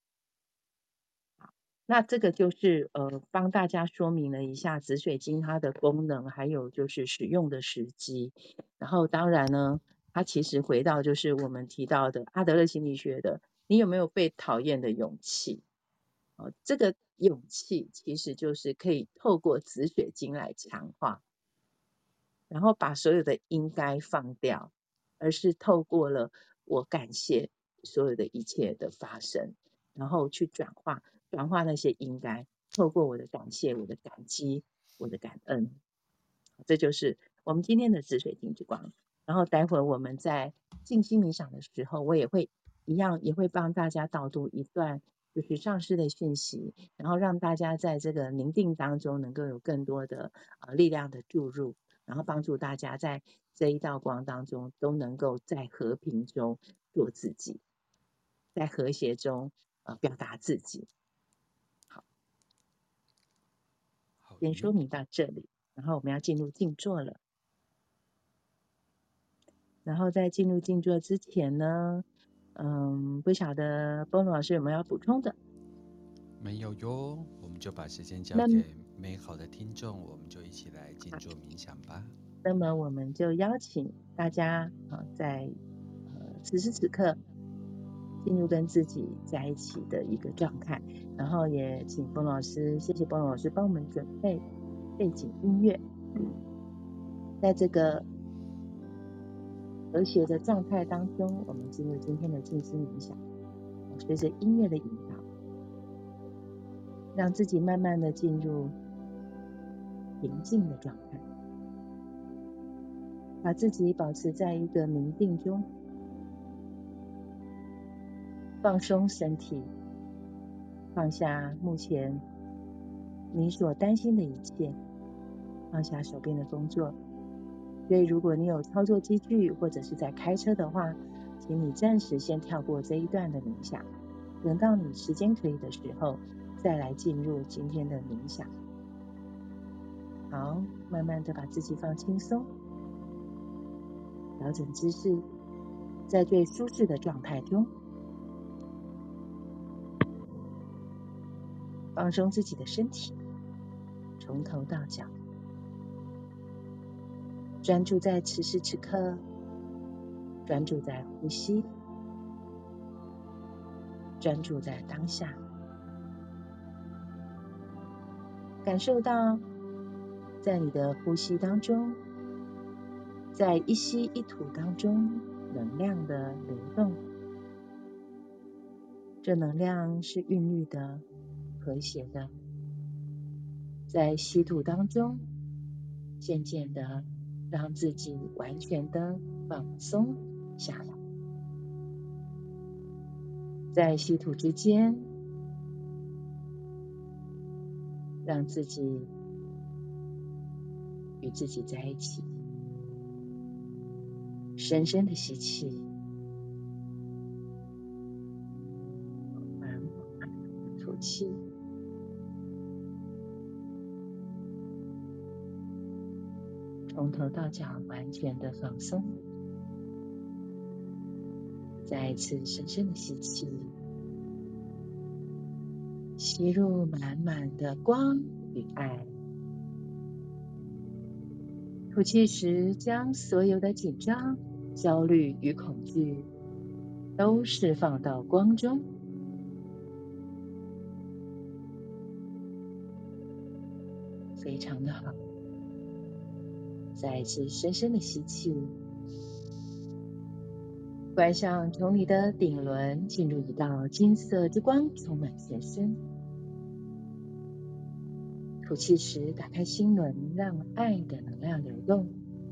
Speaker 2: 那这个就是帮大家说明了一下紫水晶它的功能，还有就是使用的时机。然后当然呢，它其实回到就是我们提到的阿德勒心理学的，你有没有被讨厌的勇气？这个勇气其实就是可以透过紫水晶来强化，然后把所有的应该放掉，而是透过了我感谢所有的一切的发生，然后去转化那些应该，透过我的感谢、我的感激、我的感恩。这就是我们今天的紫水晶之光。然后待会儿我们在静心冥想的时候，我也会帮大家导读一段就是上师的讯息，然后让大家在这个宁静当中能够有更多的力量的注入，然后帮助大家在这一道光当中都能够在和平中做自己，在和谐中表达自己。好，先说明到这里，然后我们要进入静坐了。然后在进入静坐之前呢，不晓得波罗老师有没有要补充的？
Speaker 3: 没有哟，我们就把时间交
Speaker 2: 那
Speaker 3: 给美好的听众，我们就一起来静坐冥想吧。
Speaker 2: 那么我们就邀请大家在此时此刻进入跟自己在一起的一个状态，然后也请波罗老师，谢谢波罗老师帮我们准备背景音乐，在这个和谐的状态当中，我们进入今天的静心冥想。随着音乐的引导，让自己慢慢的进入平静的状态，把自己保持在一个宁静中，放松身体，放下目前你所担心的一切，放下手边的工作。所以如果你有操作机具或者是在开车的话，请你暂时先跳过这一段的冥想，等到你时间可以的时候再来进入今天的冥想。好，慢慢的把自己放轻松，调整姿势，在最舒适的状态中放松自己的身体，从头到脚，专注在此时此刻，专注在呼吸，专注在当下。 感受到在你的呼吸当中，在一吸一吐当中能量的流动，这能量是韵律的、和谐的，在吸吐当中渐渐的让自己完全的放松下来，在吸吐之间让自己与自己在一起，深深的吸气，缓缓地吐气，从头到脚完全的放松，再一次深深的吸气，吸入满满的光与爱，吐气时将所有的紧张、焦虑与恐惧都释放到光中，非常的好。再一次深深的吸气，观想从你的顶轮进入一道金色之光，充满全身。吐气时打开心轮，让爱的能量流动，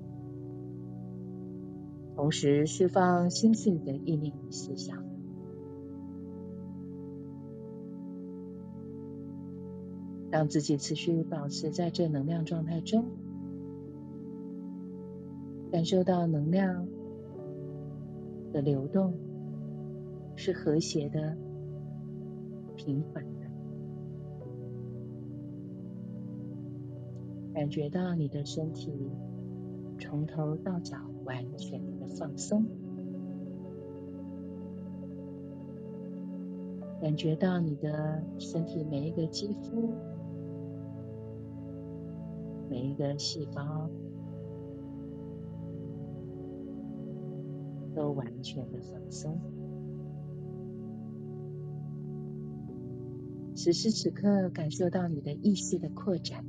Speaker 2: 同时释放心绪的意念与思想。让自己持续保持在这能量状态中，感受到能量的流动是和谐的、平缓的，感觉到你的身体从头到脚完全的放松，感觉到你的身体每一个肌肤、每一个细胞都完全的放松。此时此刻，感受到你的意识的扩展，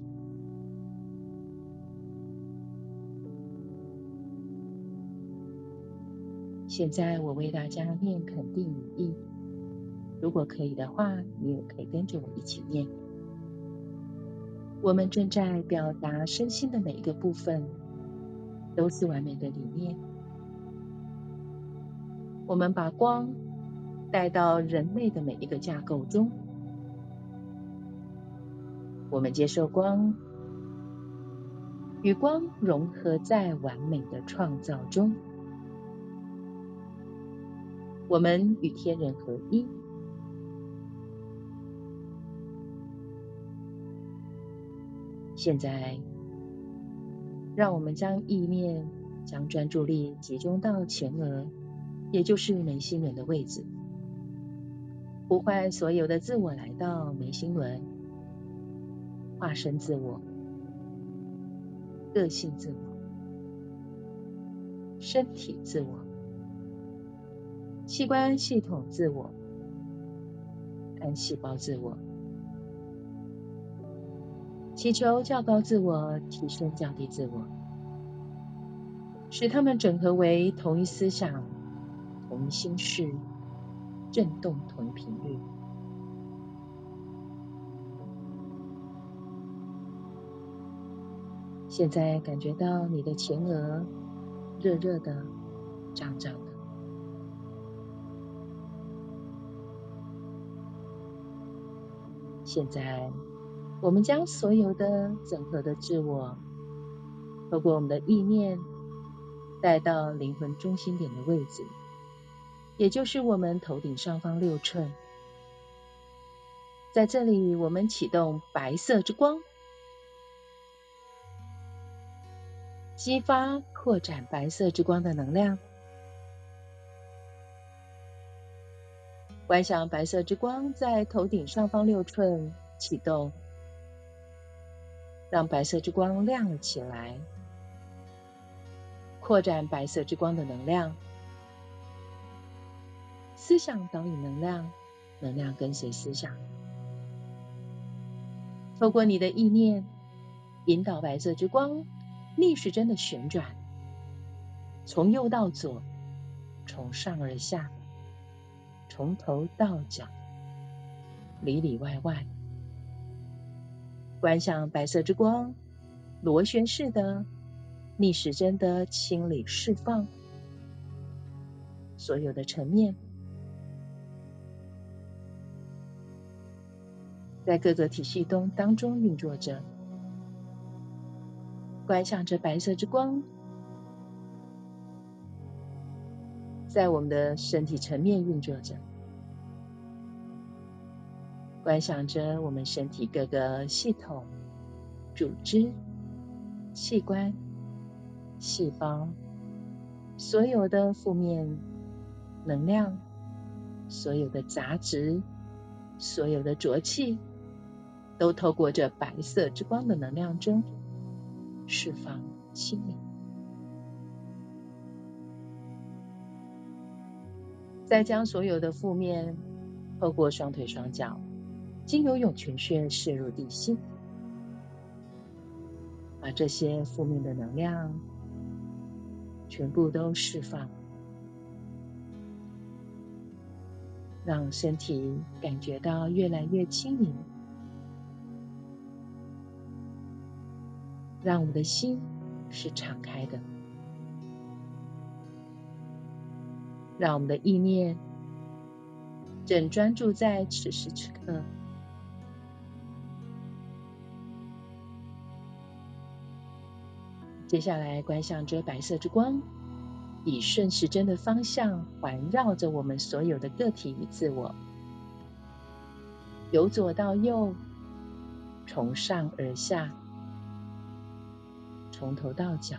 Speaker 2: 现在我为大家念肯定语义，如果可以的话，你也可以跟着我一起念。我们正在表达身心的每一个部分都是完美的理念。我们把光带到人类的每一个架构中，我们接受光，与光融合在完美的创造中，我们与天人合一。现在让我们将意念、将专注力集中到前额，也就是眉心轮的位置，呼唤所有的自我来到眉心轮，化身自我、个性自我、身体自我、器官系统自我、单细胞自我，祈求较高自我提升降低自我，使它们整合为同一思想、同一心事，振动同一频率。现在感觉到你的前额热热的、胀胀的。现在我们将所有的整合的自我，透过我们的意念带到灵魂中心点的位置，也就是我们头顶上方6寸。在这里，我们启动白色之光，激发扩展白色之光的能量。观想白色之光在头顶上方6寸启动，让白色之光亮了起来，扩展白色之光的能量。思想导引能量，能量跟随思想。 透过你的意念，引导白色之光逆时针的旋转，从右到左，从上而下，从头到脚，里里外外，观想白色之光螺旋式的逆时针的清理释放所有的层面，在各个体系当中运作着，观想着白色之光在我们的身体层面运作着，观想着我们身体各个系统、组织、器官、细胞，所有的负面能量，所有的杂质，所有的浊气，都透过这白色之光的能量中释放清理。再将所有的负面透过双腿双脚，经由涌泉穴射入地心，把这些负面的能量全部都释放，让身体感觉到越来越轻盈，让我们的心是敞开的，让我们的意念正专注在此时此刻。接下来观想着白色之光以顺时针的方向环绕着我们所有的个体与自我，由左到右，从上而下，从头到脚，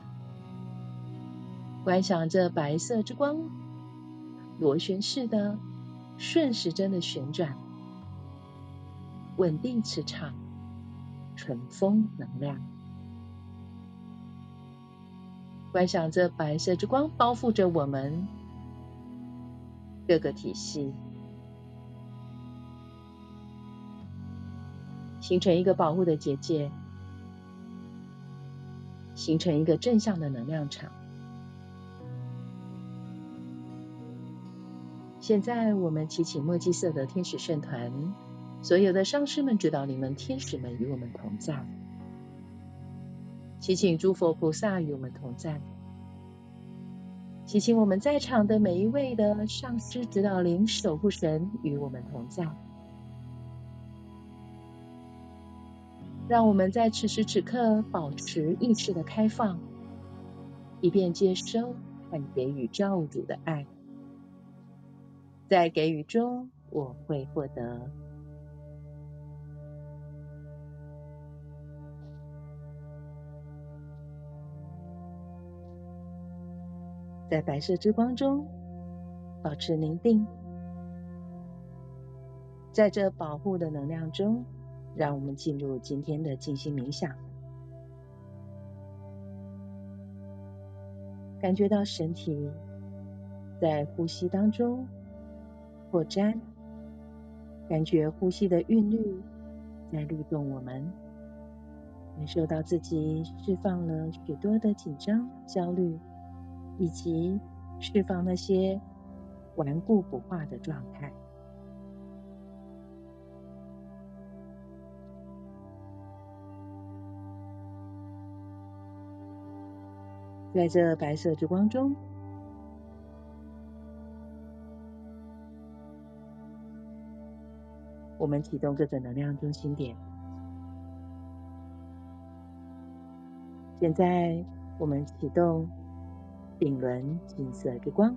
Speaker 2: 观想着白色之光螺旋式的顺时针的旋转，稳定磁场，纯风能量。观想着白色之光包覆着我们各个体系，形成一个保护的结界，形成一个正向的能量场。现在我们祈请墨基色的天使圣团，所有的上师们、指导灵们、天使们与我们同在，祈请诸佛菩萨与我们同在，祈请我们在场的每一位的上师、指导灵、守护神与我们同在，让我们在此时此刻保持意识的开放，以便接收和给予造物主的爱。在给予中，我会获得。在白色之光中保持宁定，在这保护的能量中，让我们进入今天的静心冥想，感觉到身体在呼吸当中扩展，感觉呼吸的韵律在律动我们，感受到自己释放了许多的紧张、焦虑，以及释放那些顽固不化的状态。在这白色之光中，我们启动各个能量中心点。现在我们启动顶轮金色之光，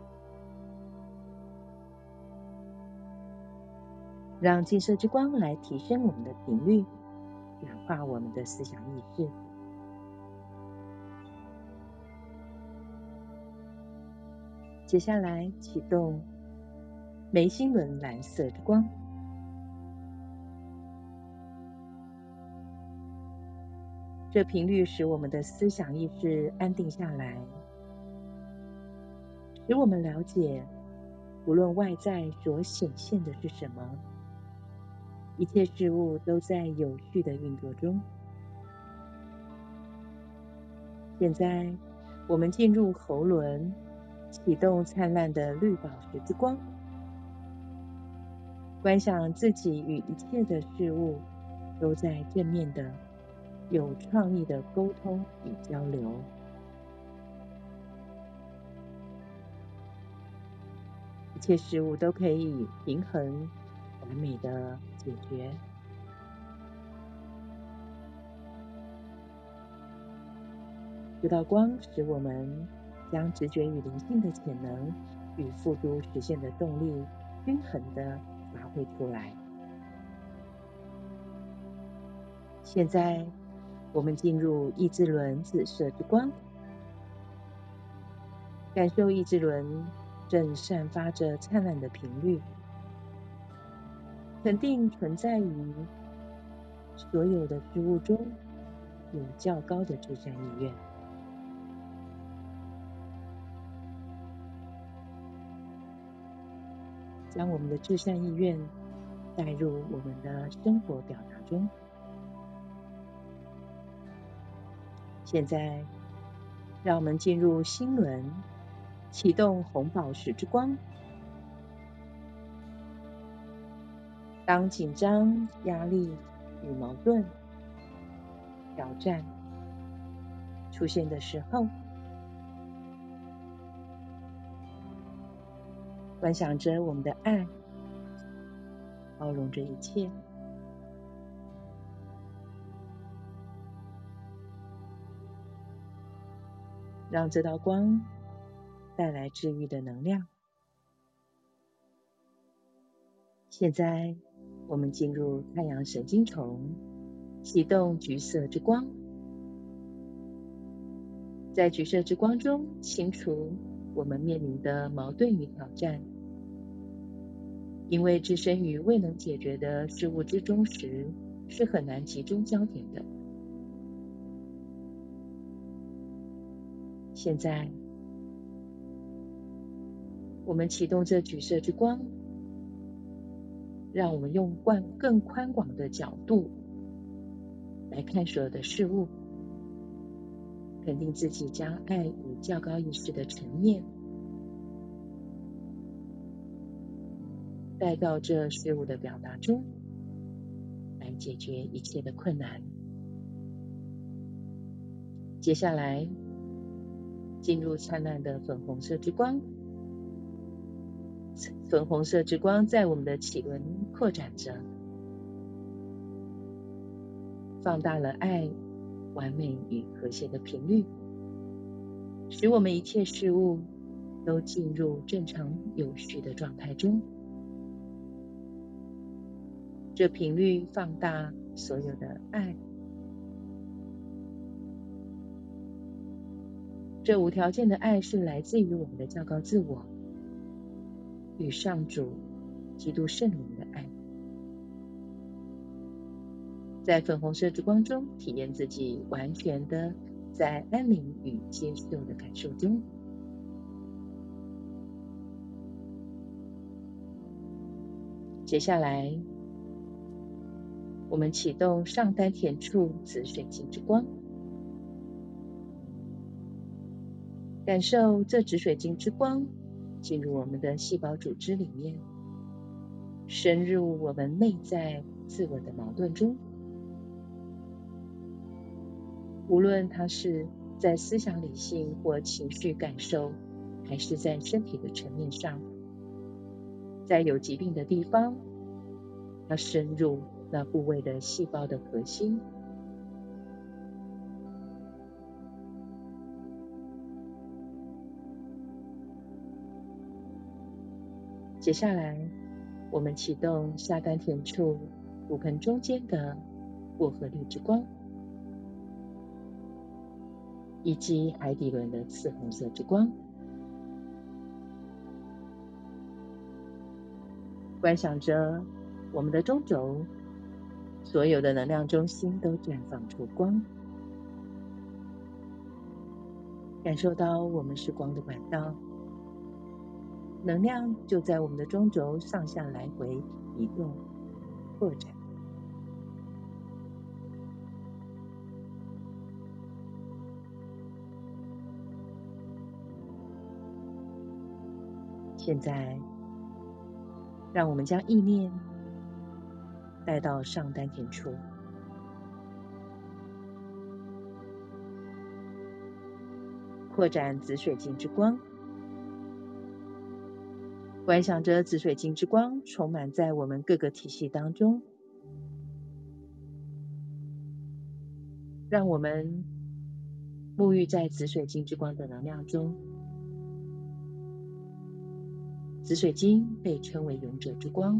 Speaker 2: 让金色之光来提升我们的频率，转化我们的思想意识。接下来启动眉心轮蓝色之光，这频率使我们的思想意识安定下来，使我们了解无论外在所显现的是什么， 一切事物都在有序的运作中。现在，我们进入喉轮，启动灿烂的绿宝石之光，观想自己与一切的事物都在正面的、有创意的沟通与交流。一切事物都可以平衡、完美的解决。这道光使我们将直觉与灵性的潜能与付诸实现的动力均衡地发挥出来。现在，我们进入意志轮紫色之光，感受意志轮正散发着灿烂的频率，肯定存在于所有的事物中有较高的至善意愿。将我们的至善意愿带入我们的生活表达中。现在，让我们进入心轮，启动红宝石之光。当紧张、压力与矛盾、挑战出现的时候，观想着我们的爱，包容着一切。让这道光带来治愈的能量。现在，我们进入太阳神经丛，启动橘色之光。在橘色之光中，清除我们面临的矛盾与挑战。因为置身于未能解决的事物之中时，是很难集中焦点的。现在，我们启动这橘色之光，让我们用更宽广的角度来看所有的事物，肯定自己将爱与较高意识的层面带到这事物的表达中，来解决一切的困难。接下来，进入灿烂的粉红色之光。粉红色之光在我们的脐轮扩展着，放大了爱、完美与和谐的频率，使我们一切事物都进入正常有序的状态中。这频率放大所有的爱，这无条件的爱是来自于我们的较高自我与上主基督圣灵的爱。在粉红色之光中，体验自己完全的在安宁与接受的感受中。接下来，我们启动上丹田处紫水晶之光，感受这紫水晶之光进入我们的细胞组织里面，深入我们内在自我的矛盾中。无论它是在思想理性或情绪感受，还是在身体的层面上，在有疾病的地方，它深入那部位的细胞的核心。接下来，我们启动下丹田处骨盆中间的薄荷绿之光，以及海底轮的赤红色之光。观想着我们的中轴，所有的能量中心都绽放出光，感受到我们是光的管道，能量就在我们的中轴上下来回移动、扩展。 现在，让我们将意念带到上丹田处，扩展紫水晶之光，观想着紫水晶之光充满在我们各个体系当中，让我们沐浴在紫水晶之光的能量中。紫水晶被称为勇者之光，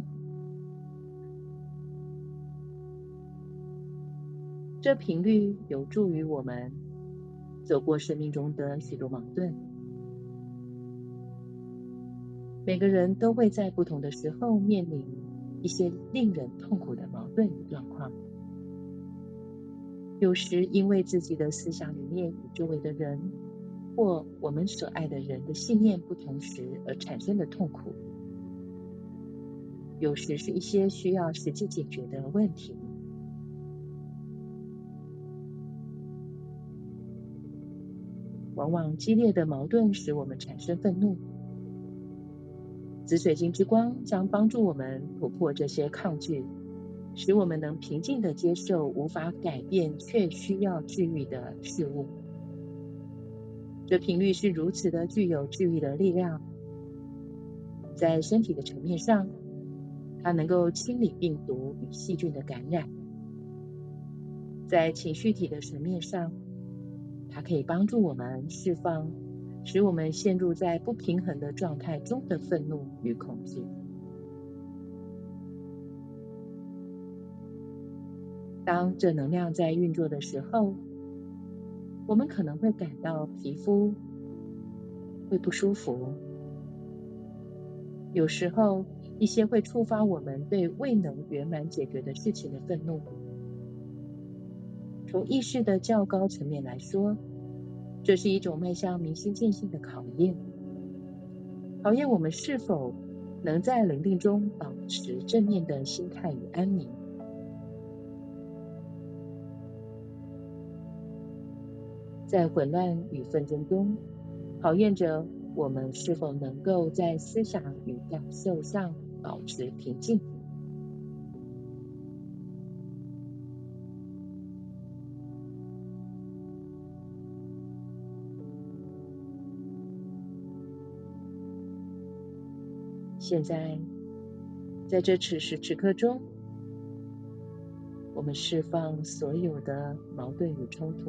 Speaker 2: 这频率有助于我们走过生命中的许多矛盾。每个人都会在不同的时候面临一些令人痛苦的矛盾与状况，有时因为自己的思想理念与周围的人或我们所爱的人的信念不同时而产生的痛苦，有时是一些需要实际解决的问题。往往激烈的矛盾使我们产生愤怒，紫水晶之光将帮助我们突破这些抗拒，使我们能平静地接受无法改变却需要治愈的事物。这频率是如此的具有治愈的力量，在身体的层面上，它能够清理病毒与细菌的感染；在情绪体的层面上，它可以帮助我们释放使我们陷入在不平衡的状态中的愤怒与恐惧。当这能量在运作的时候，我们可能会感到皮肤会不舒服，有时候一些会触发我们对未能圆满解决的事情的愤怒。从意识的较高层面来说，这是一种迈向明心见性的考验，考验我们是否能在灵命中保持正面的心态与安宁。在混乱与纷争中，考验着我们是否能够在思想与感受上保持平静。现在，在这此时此刻中，我们释放所有的矛盾与冲突。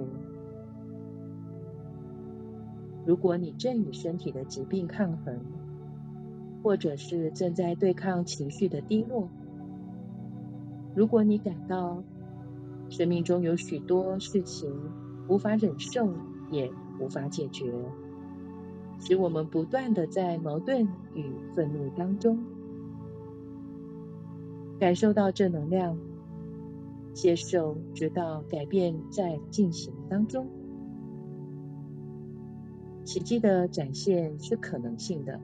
Speaker 2: 如果你正与身体的疾病抗衡，或者是正在对抗情绪的低落，如果你感到生命中有许多事情无法忍受也无法解决，使我们不断地在矛盾与愤怒当中，感受到正能量，接受直到改变在进行当中。奇迹的展现是可能性的，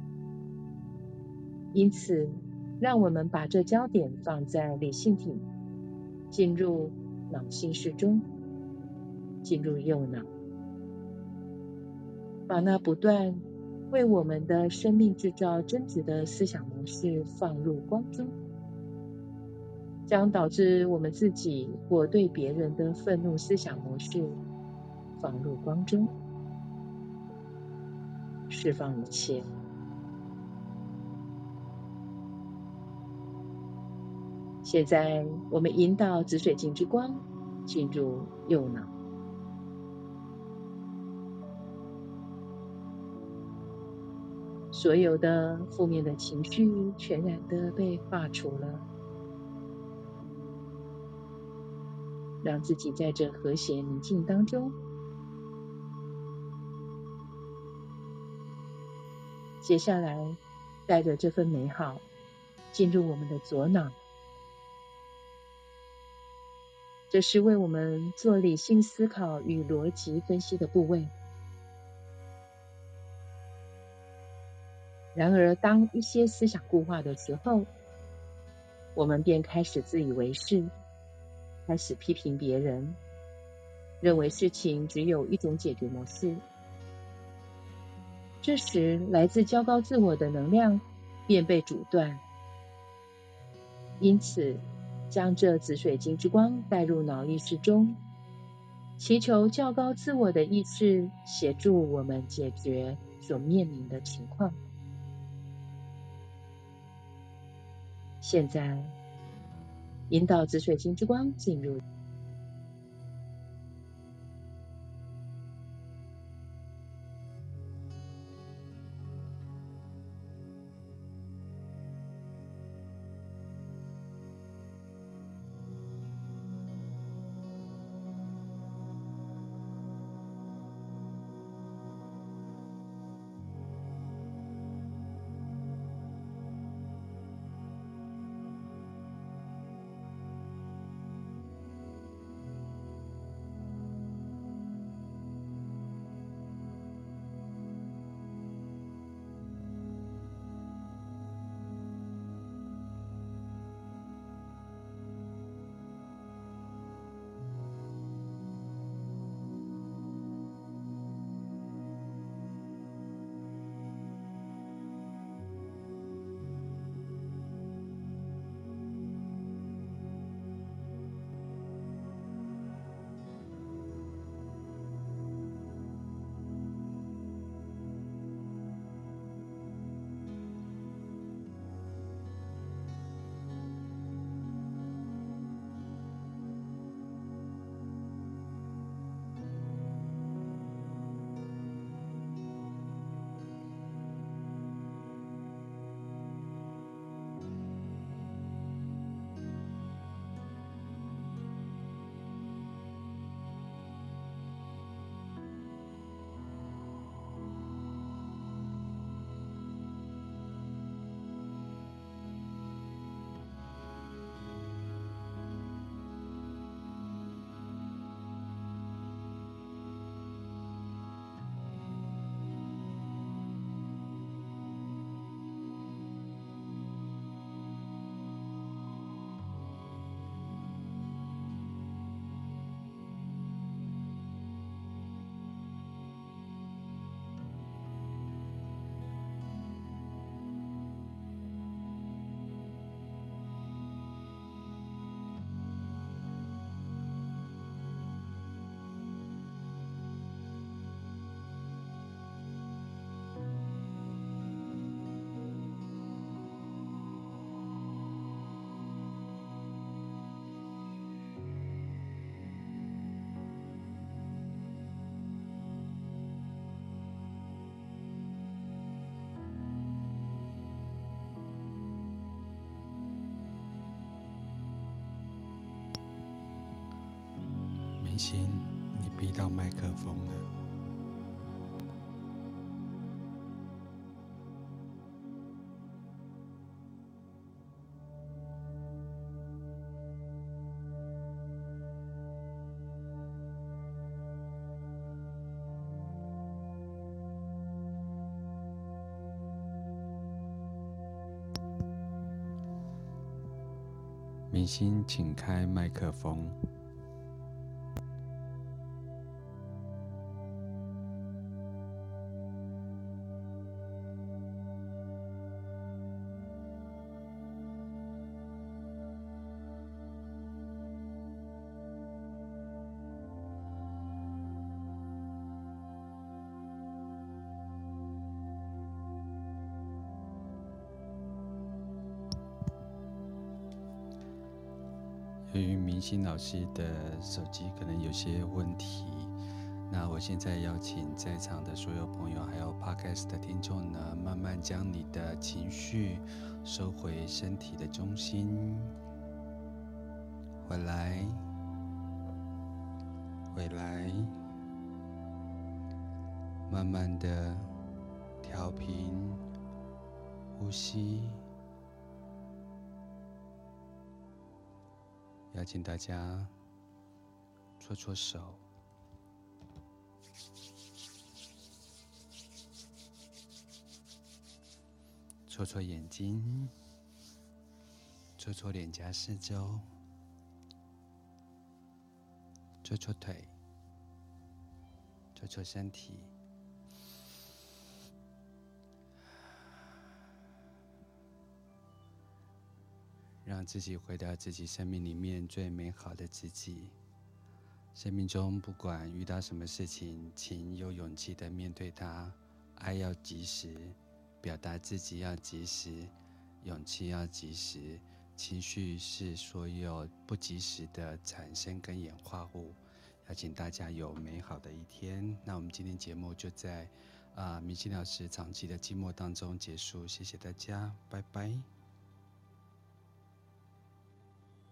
Speaker 2: 因此让我们把这焦点放在理性体，进入脑心室中，进入右脑，把那不断为我们的生命制造真实的思想模式放入光中，将导致我们自己或对别人的愤怒思想模式放入光中，释放一切。现在我们引导紫水晶之光进入右脑，所有的负面的情绪全然的被化除了，让自己在这和谐宁静当中。接下来带着这份美好进入我们的左脑，这是为我们做理性思考与逻辑分析的部位。然而当一些思想固化的时候，我们便开始自以为是，开始批评别人，认为事情只有一种解决模式， 这时来自较高自我的能量便被阻断。因此，将这紫水晶之光带入脑意识中，祈求较高自我的意识协助我们解决所面临的情况。现在，引导紫水晶之光进入
Speaker 3: 明星，你逼到麦克风了。明星，请开麦克风。由于明星老师的手机可能有些问题，那我现在邀请在场的所有朋友，还有 Podcast 的听众呢，慢慢将你的情绪收回身体的中心，回来，回来，慢慢的调频呼吸。邀请大家搓搓手，搓搓眼睛，搓搓脸颊四周，搓搓腿，搓搓身体。 让自己回到自己生命里面最美好的自己。生命中不管遇到什么事情，请有勇气的面对它。爱要及时，表达自己要及时，勇气要及时，情绪是所有不及时的产生跟演化物。邀请大家有美好的一天。那我们今天节目就在米奇老师长期的寂寞当中结束，谢谢大家，拜拜。